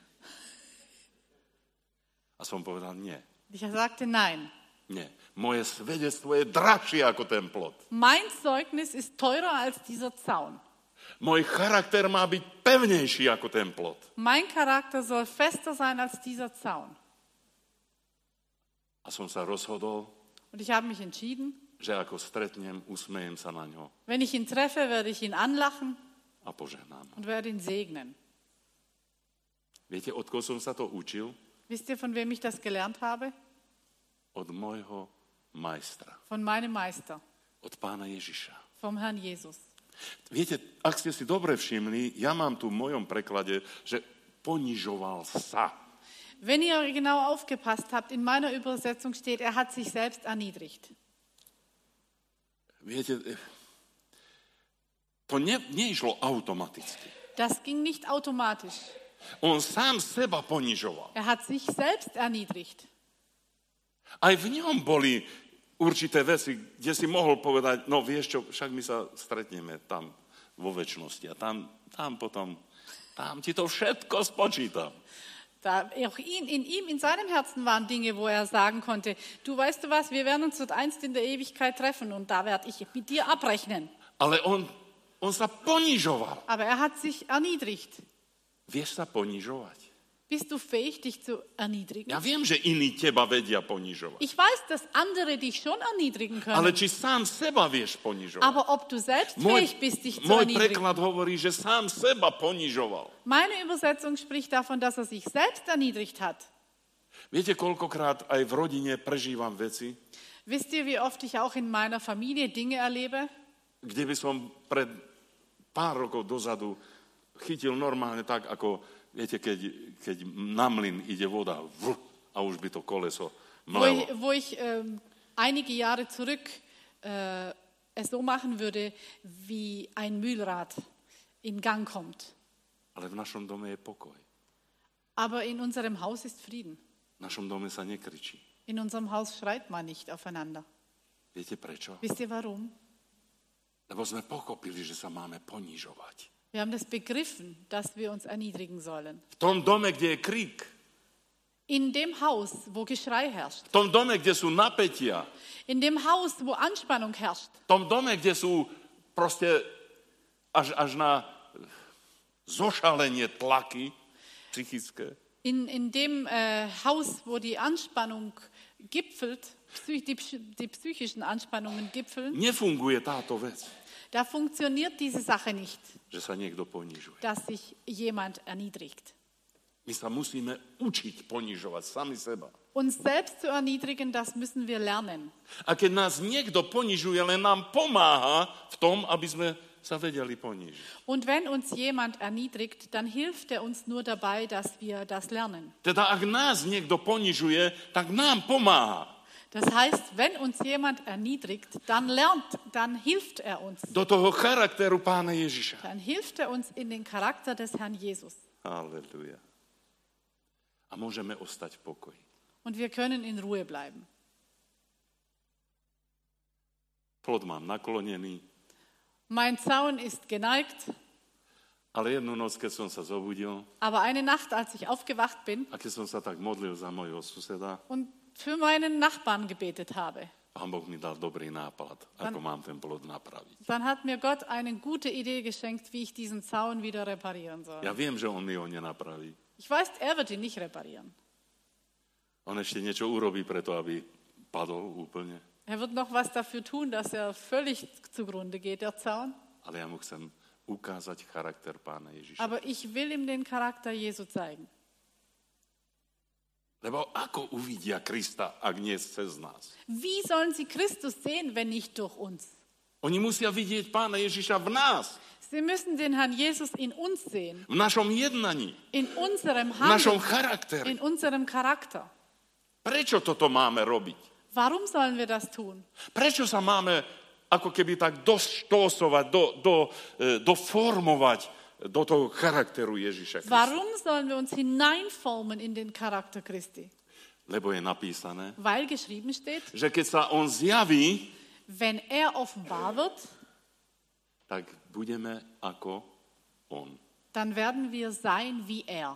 A som povedal, nie. Ich sagte nein. Nie. Moje svedectvo je drahšie ako ten plot. Mein Zeugnis ist teurer als dieser Zaun. Môj charakter má byť pevnejší ako ten plot. Mein Charakter soll fester sein als dieser Zaun. A som sa rozhodol, Und ich habe mich entschieden, že ako stretnem, usmejem sa na ňo wenn ich ihn treffe, werde ich ihn anlachen a požehnám. und werde ihn segnen. Viete, od koho som sa to učil? Wisst ihr, von wem ich das gelernt habe? Od môjho majstra. Von meinem Meister, Od Pána Ježiša. vom Herrn Jesus. Viete, ak ste si dobre všimli, ja mám tu v mojom preklade, že ponižoval sa. Wenn ihr genau aufgepasst habt, in meiner Übersetzung steht, er hat sich selbst erniedrigt. Viete, to neišlo automaticky. Das ging nicht automatisch. On sám seba ponižoval. Er hat sich selbst erniedrigt. Aj v ňom boli určité veci, kde si mohol povedať, no vieš čo, však my sa stretneme tam vo večnosti a tam potom, tam ti to všetko spočítam. Auch in seinem Herzen waren Dinge, wo er sagen konnte, du weißt du was, wir werden uns dort einst in der Ewigkeit treffen und da werde ich mit dir abrechnen. Ale on sa ponižoval. Aber er hat sich erniedrigt. Vieš sa ponižovať? Bist du fähig, dich zu erniedrigen? Ja viem, že iní teba vedia ponižovať. Ich weiß, dass andere dich schon erniedrigen können. Ale či sám seba vieš ponižovať? Aber ob du selbst fähig bist, dich zu Môj erniedrigen. preklad hovorí, že sám seba ponižoval. Meine Übersetzung spricht davon, dass er sich selbst erniedrigt hat. Viete, koľkokrát aj v rodine prežívam veci, Wisst ihr, wie oft ich auch in meiner Familie Dinge erlebe, kde by som pred pár rokov dozadu chytil normálne tak, ako, viete, keď na mlyn ide voda a už by to koleso mlelo. wo ich einige Jahre zurück es so machen würde, wie ein Mühlrad in Gang kommt. Ale v našom dome je pokoj. Aber in unserem Haus ist Frieden. V našom dome sa nekričí. In unserem Haus schreit man nicht aufeinander. Viete prečo? Wisst ihr warum? Lebo sme pochopili, že sa máme ponižovať. Wir haben das begriffen, dass wir uns erniedrigen sollen. V tom dome, kde je krík, In dem Haus, wo Geschrei herrscht. v tom dome, kde sú napätia, In dem Haus, wo Anspannung herrscht. v tom dome, kde sú proste až na zošalenie tlaky psychické, In dem Haus, wo die Anspannung gipfelt, die psychischen Anspannungen gipfeln, nefunguje táto vec, da funktioniert diese Sache nicht, že sa niekto ponižuje. dass sich jemand erniedrigt. My sa musíme učiť ponižovať sami seba. Uns selbst zu erniedrigen, das müssen wir lernen. A keď nás niekto ponižuje, len nám pomáha v tom, aby sme sa vedeli ponížiť. Und wenn uns jemand erniedrigt, dann hilft er uns nur dabei, dass wir das lernen. Teda ak nás niekto ponižuje, tak nám pomáha. Das heißt, wenn uns jemand erniedrigt, dann hilft er uns. Do toho charakteru Pána Ježiša. Dann hilft er uns in den Charakter des Herrn Jesus. Halleluja. A môžeme ostať v pokoji. Und wir können in Ruhe bleiben. Plot mám naklonený, Mein Zaun ist geneigt, ale jednu noc, keď som sa zobudil aber eine Nacht, als ich aufgewacht bin a keď som sa tak modlil za mojho suseda, und für meinen Nachbarn gebetet habe, Pán Boh mi dal dobrý nápad, ako mám ten plot napraviť. dann hat mir Gott eine gute Idee geschenkt, wie ich diesen Zaun wieder reparieren soll. Ja viem, že on mi ho nenapraví. Ich weiß, er wird ihn nicht reparieren. On ešte niečo urobí preto, aby padol úplne. Er wird noch was dafür tun, dass er völlig zugrunde geht, der Zaun. Ale ja mu chcem ukázať charakter Pána Ježiša. Aber ich will ihm den Charakter Jesu zeigen. Lebo ako uvidia Krista, ak nie cez nás? Wie sollen sie Christus sehen, wenn nicht durch uns? Oni musia vidieť Pána Ježiša v nás, Sie müssen den Herrn Jesus in uns sehen, v našom jednaní, in unserem v našom Handeln, charaktere. in unserem Charakter. Prečo toto máme robiť? Warum sollen wir das tun? Prečo sa máme ako keby tak doštósovať, doformovať do toho charakteru Ježiša Krista. Warum sollen wir uns hineinformen in den Charakter Christi? Lebo je napísané, Weil geschrieben steht, že keď sa on zjaví, wenn er offenbar wird, tak budeme ako on. dann werden wir sein wie er.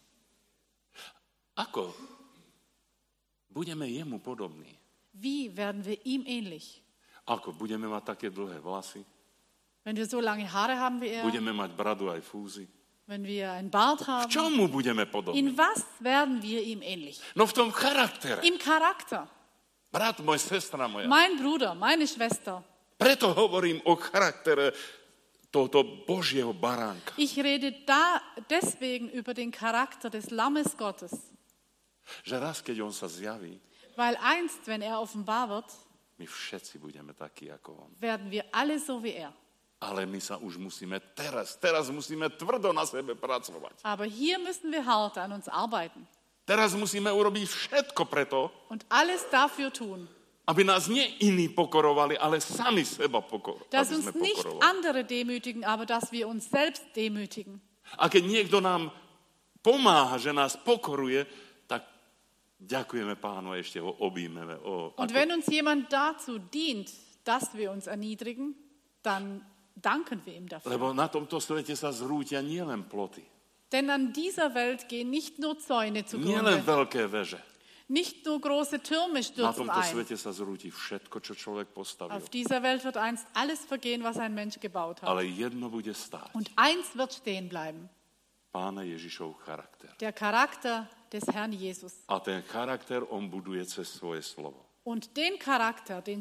Ako? Budeme jemu podobní. Wie werden wir ihm ähnlich? Ako? Budeme mať také dlhé vlasy? Wenn wir so lange Haare haben wie er, Budeme mať bradu aj fúzy? wenn wir einen Bart V haben, čomu budeme podobní? in was werden wir ihm ähnlich? No v tom charaktere. Im Charakter. Brat môj, sestra moja. Mein Bruder, meine Schwester. Preto hovorím o charaktere tohoto Božieho baránka. Ich rede deswegen über den Charakter des Lammes Gottes. Že raz, keď on sa zjaví, Weil einst, wenn er offenbar wird, my všetci budeme takí ako on. werden wir alle so wie er. Ale my sa už musíme teraz musíme tvrdo na sebe pracovať. Aber hier müssen wir hart an uns arbeiten Teraz musíme urobiť všetko preto, und alles dafür tun, aby nás nie iní pokorovali, ale sami seba dass aby uns sme nicht pokorovali. andere demütigen, aber dass wir uns selbst demütigen. A keď niekto nám pomáha, že nás pokoruje, tak ďakujeme Pánu a ešte ho objímeme. Und wenn uns jemand dazu dient, dass wir uns erniedrigen, dann danken wir ihm dafür. Lebo na tomto svete sa zrútia nielen ploty, Denn an dieser Welt gehen nicht nur Zäune nielen zugrunde, veľké veže. nicht nur große Türme Na stürzen tomto ein. svete sa zrúti všetko, čo človek postavil. Auf dieser Welt wird einst alles vergehen, was ein Mensch gebaut hat. Ale jedno bude stáť. Und eins wird stehen bleiben, Pána Ježišov charakter. der Charakter des Herrn Jesus. A ten charakter on buduje cez svoje slovo. Und den Charakter, den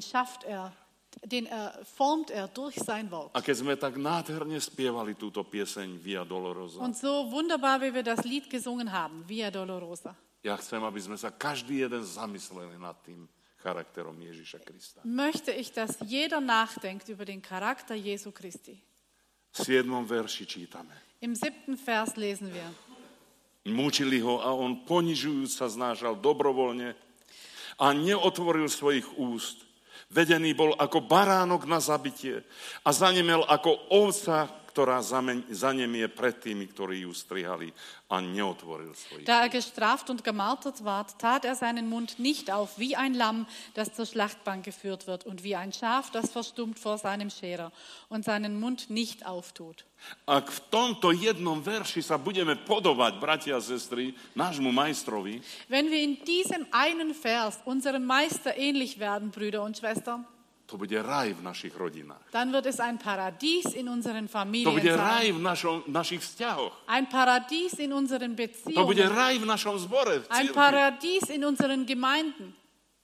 formt er durch sein Wort. A keď sme tak nádherne spievali túto pieseň Via Dolorosa, Und so wunderbar, wie wir das Lied gesungen haben, Via Dolorosa, ja chcem, aby sme sa každý jeden zamysleli nad tým charakterom Ježiša Krista. möchte ich, dass jeder nachdenkt über den Charakter Jesu Christi. V 7. verši čítame. Im 7. Vers lesen wir. Mučili ho a on ponižujúc sa znášal dobrovoľne a neotvoril svojich úst. Vedený bol ako baránok na zabitie a zanemel ako ovca, ktorá zanemie pred tými, ktorí ju strihali a neotvoril svojich. Da er gestraft und gemartert ward, tat er seinen Mund nicht auf, wie ein Lamm, das zur Schlachtbank geführt wird, und wie ein Schaf, das verstummt vor seinem Scherer und seinen Mund nicht auftut. Ak v tomto jednom verši sa budeme podobať, bratia a sestry, nášmu majstrovi, Wenn wir in diesem einen Vers unserem Meister ähnlich werden, Brüder und Schwestern, to bude raj v našich rodinách. dann wird es ein Paradies in unseren To Familien bude sein. raj v našich vzťahoch. Ein Paradies in unseren To bude Beziehungen. raj v našom zbore, v Ein cirkvi. Paradies in unseren Gemeinden.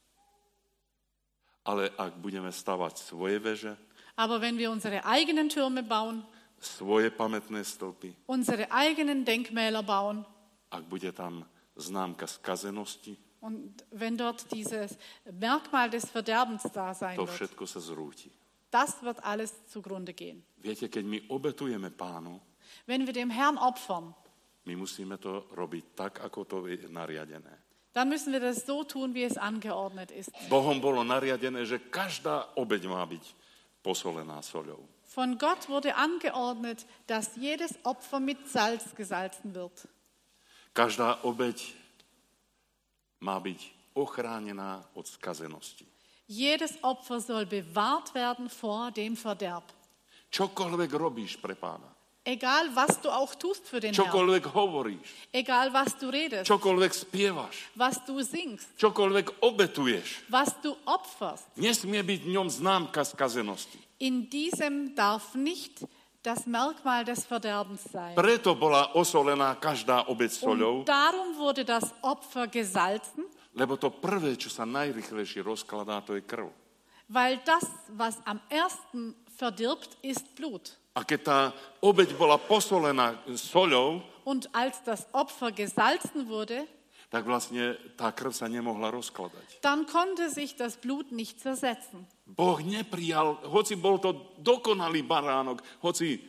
Ale ak budeme stavať svoje veže, Aber wenn wir unsere eigenen Türme bauen, svoje pamätné stĺpy, unsere eigenen Denkmäler bauen, ak bude tam známka skazenosti, und wenn dort dieses Merkmal des Verderbens da sein to wird, všetko sa zrúti. das wird alles zugrunde gehen. Viete, keď my obetujeme Pánu, Wenn wir dem Herrn opfern, my musíme to robiť tak, ako to je nariadené. dann müssen wir das so tun, wie es angeordnet ist. Bohom bolo nariadené, že každá obeť má byť posolená soľou. Von Gott wurde angeordnet, dass jedes Opfer mit Salz gesalzen wird. Každá obeť má byť ochránená od skazenosti. Jedes Opfer soll bewahrt werden vor dem Verderb. Čokoľvek robíš pre Pána, Egal, was du auch tust für den Herrn. čokoľvek hovoríš, Egal, was du redest, čokoľvek spievaš, was du singst, čokoľvek obetuješ, was du opferst. nesmie byť v ňom známka skazenosti. In diesem darf nicht das Merkmal des Verderbens sein. Preto bola osolená každá obeť soľou, Und darum wurde das Opfer gesalzen, lebo to prvé, čo sa najrychlejšie rozkladá, to je krv. weil das, was am ersten verdirbt, ist Blut. A keď tá obeť bola posolená soľou, Und als das Opfer gesalzen wurde, tak vlastne tá krv sa nemohla rozkladať. dann konnte sich das Blut nicht zersetzen. Boh neprijal, hoci bol to dokonalý baránok, hoci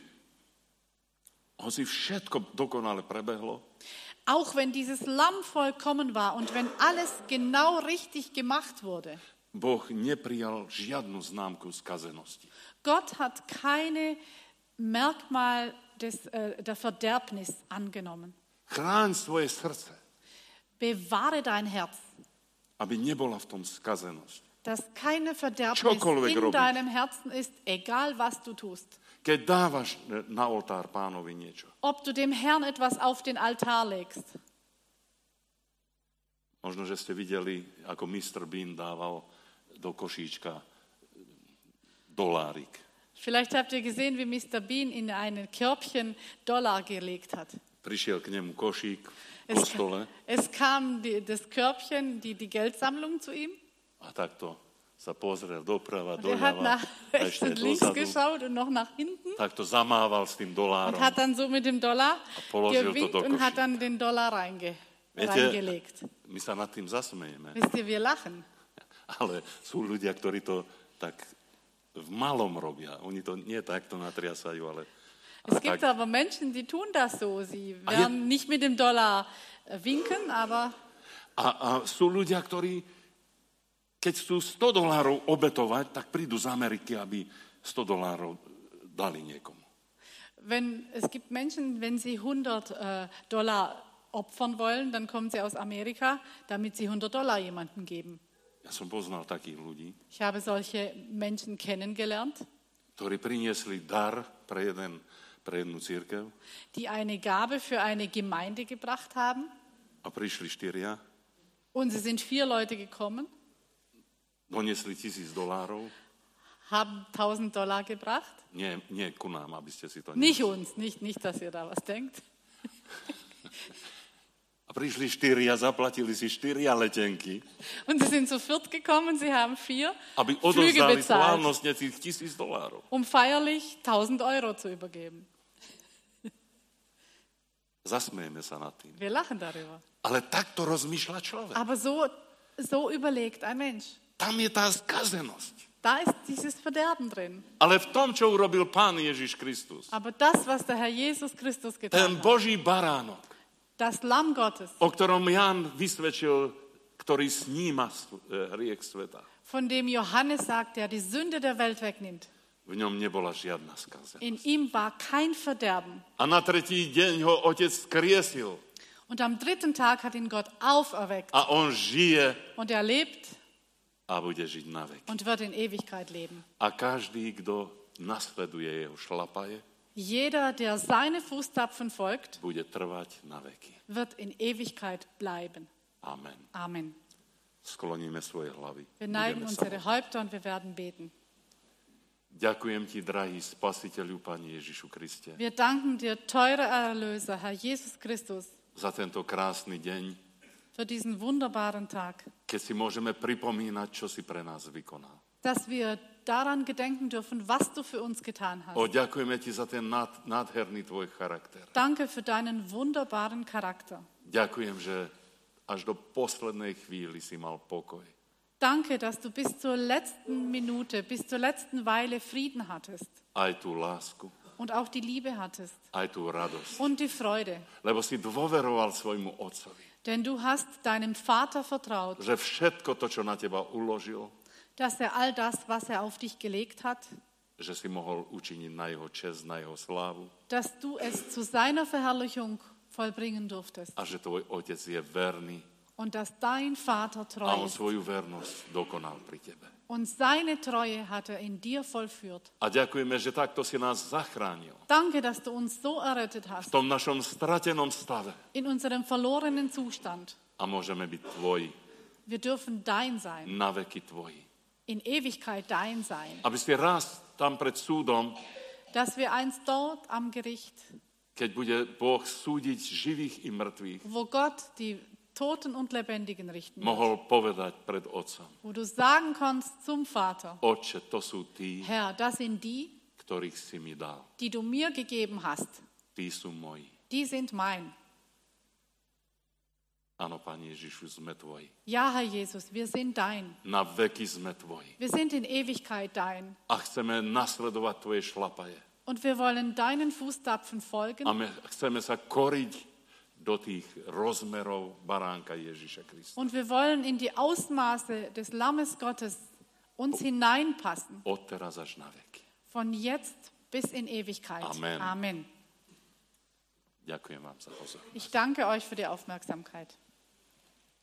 všetko dokonale prebehlo, Auch wenn dieses Lamm vollkommen war und wenn alles genau richtig gemacht wurde, Boh neprijal žiadnu známku skazenosti. Gott hat keine Merkmal der Verderbnis angenommen. Chráň svoje srdce, Bewahre dein Herz, aby nebola v tom skazenosť. dass keine Verderbnis Čokoľvek in robíš. deinem Herzen ist, egal was du tust. Keď dávaš na oltár Pánovi niečo, Ob du dem Herrn etwas auf den Altar legst. možno, že ste videli, ako Mr. Bean dával do košíčka dolárik. Vielleicht habt ihr gesehen, wie Mr. Bean in ein Körbchen Dollar gelegt hat. Prišiel k nemu košík v kostole Es kam das Körbchen, die Geldsammlung zu ihm. a takto sa pozrel doprava, Und er hat doľava nach a rechts ešte und links dozadu. geschaut und noch nach hinten Takto zamával s tým und dolárom. hat dann so mit dem Dollar položil to gewinkt do und hat košíka. dann den Dollar Viete, reingelegt. my sa nad tým zasmejeme, Wisst ihr, wir lachen. ale sú ľudia, ktorí to tak v malom robia. Oni to nie takto natriasajú, ale Es gibt aber Menschen, die tun das so. Sie werden nicht mit dem Dollar winken, aber A sú ľudia, ktorí, keď chcú $100 obetovať, tak prídu z Ameriky, aby $100 dali niekomu. es gibt Menschen, wenn sie $100 opfern wollen, dann kommen sie aus Amerika, damit sie $100 jemandem geben. Ja som poznal takých ľudí, Ich habe solche Menschen kennengelernt, ktorí priniesli dar pre jednu cirkev die eine Gabe für eine Gemeinde gebracht haben. a prišli 4, Und sie sind 4 Leute gekommen, doniesli $1000, haben $1000 gebracht. nie ku nám, aby ste si to Nicht uns, nicht, dass ihr da was denkt. A prišli 4 a zaplatili si 4 letenky, Und sie sind zu 4 gekommen, sie haben 4 aby Flüge odovzdali bezahlt, slávnostne tých $1000. feierlich €1000 zu übergeben. Zasmejeme sa nad tým. Wir lachen darüber. Ale takto rozmýšľa človek. Aber so überlegt ein Mensch. Tam je tá skazenosť. Da ist dieses Verderben drin. Ale v tom, čo urobil Pán Ježiš Kristus, Aber das, was der Herr Jesus Christus ten getan hat, Boží baránok, das Lamm Gottes, o ktorom Jan vysvedčil, ktorý sníma hriech sveta, von dem Johannes sagt, der die Sünde der Welt wegnimmt, v ňom nebola žiadna skazenosť. in ihm war kein Verderben. A na tretí deň ho Otec skriesil Und am 3. Tag hat ihn Gott auferweckt. a on žije Und er lebt a bude žiť na veky. und wird in Ewigkeit leben. A každý, kto nasleduje jeho šlapaje, Jeder, der seine Fußtapfen folgt, bude trvať na veky. wird in Ewigkeit bleiben. Amen. Amen. Skloníme svoje hlavy. Wir neigen Budeme sa unsere Häupter und wir werden beten. Ďakujem ti, drahý Spasiteľu, Pane Ježišu Kriste, Wir danken dir, teurer Erlöser, Herr Jesus Christus, za tento krásny deň, für diesen wunderbaren Tag, keď si môžeme pripomínať, čo si pre nás vykonal. dass wir daran gedenken dürfen, was du für uns getan hast. Ďakujeme ti za ten nádherný tvoj charakter. Danke für deinen wunderbaren Charakter. Ďakujem, že až do poslednej chvíli si mal pokoj. Danke, dass du bis zur letzten Minute, bis zur letzten Weile Frieden hattest Aj tú lásku, und auch die Liebe hattest aj tú radosť. und die Freude. Lebo si dôveroval svojmu otcovi, Denn du hast deinem Vater vertraut, že všetko to, čo na teba uložil, dass er all das, was er auf dich gelegt hat, že si mohol učiniť na jeho čest, na jeho slávu dass du es zu seiner Verherrlichung vollbringen durftest a že tvoj otec je verný und dass dein Vater a treu on ist. svoju vernosť dokonal pri tebe. Und seine Treue hat er in dir vollführt. A ďakujeme, že takto si nás zachránil. Danke, dass du uns so errettet V hast, tom našom stratenom stave. in unserem verlorenen Zustand. A môžeme byť tvoji, Wir dürfen dein sein, na veky tvoji. in Ewigkeit dein sein, Aby ste raz tam pred súdom, dass wir einst dort am Gericht, keď bude Boh súdiť živých i mŕtvych, wo Gott die Toten und Lebendigen richten wird, mohol povedať pred Otcom: wo du sagen kannst zum Vater, Otče, to sú tí, Herr, das sind die, ktorých si mi dal. die du mir gegeben hast. Tí sú moji. Die sind mein. Áno, Pane Ježišu, sme tvoji. Ja, Herr Jesus, wir sind dein. Na veky sme tvoji. Wir sind in Ewigkeit dein. A chceme nasledovať tvoje šlapaje. Und wir wollen deinen Fußtapfen folgen. A my chceme sa koriť do tých rozmerov baránka Ježiša Krista. Und wir wollen in die Ausmaße des Lammes Gottes uns hineinpassen. Od teraz až na veky. Von jetzt bis in Ewigkeit. Amen. Amen. Ďakujem vám za pozornosť. Ich danke euch für die Aufmerksamkeit.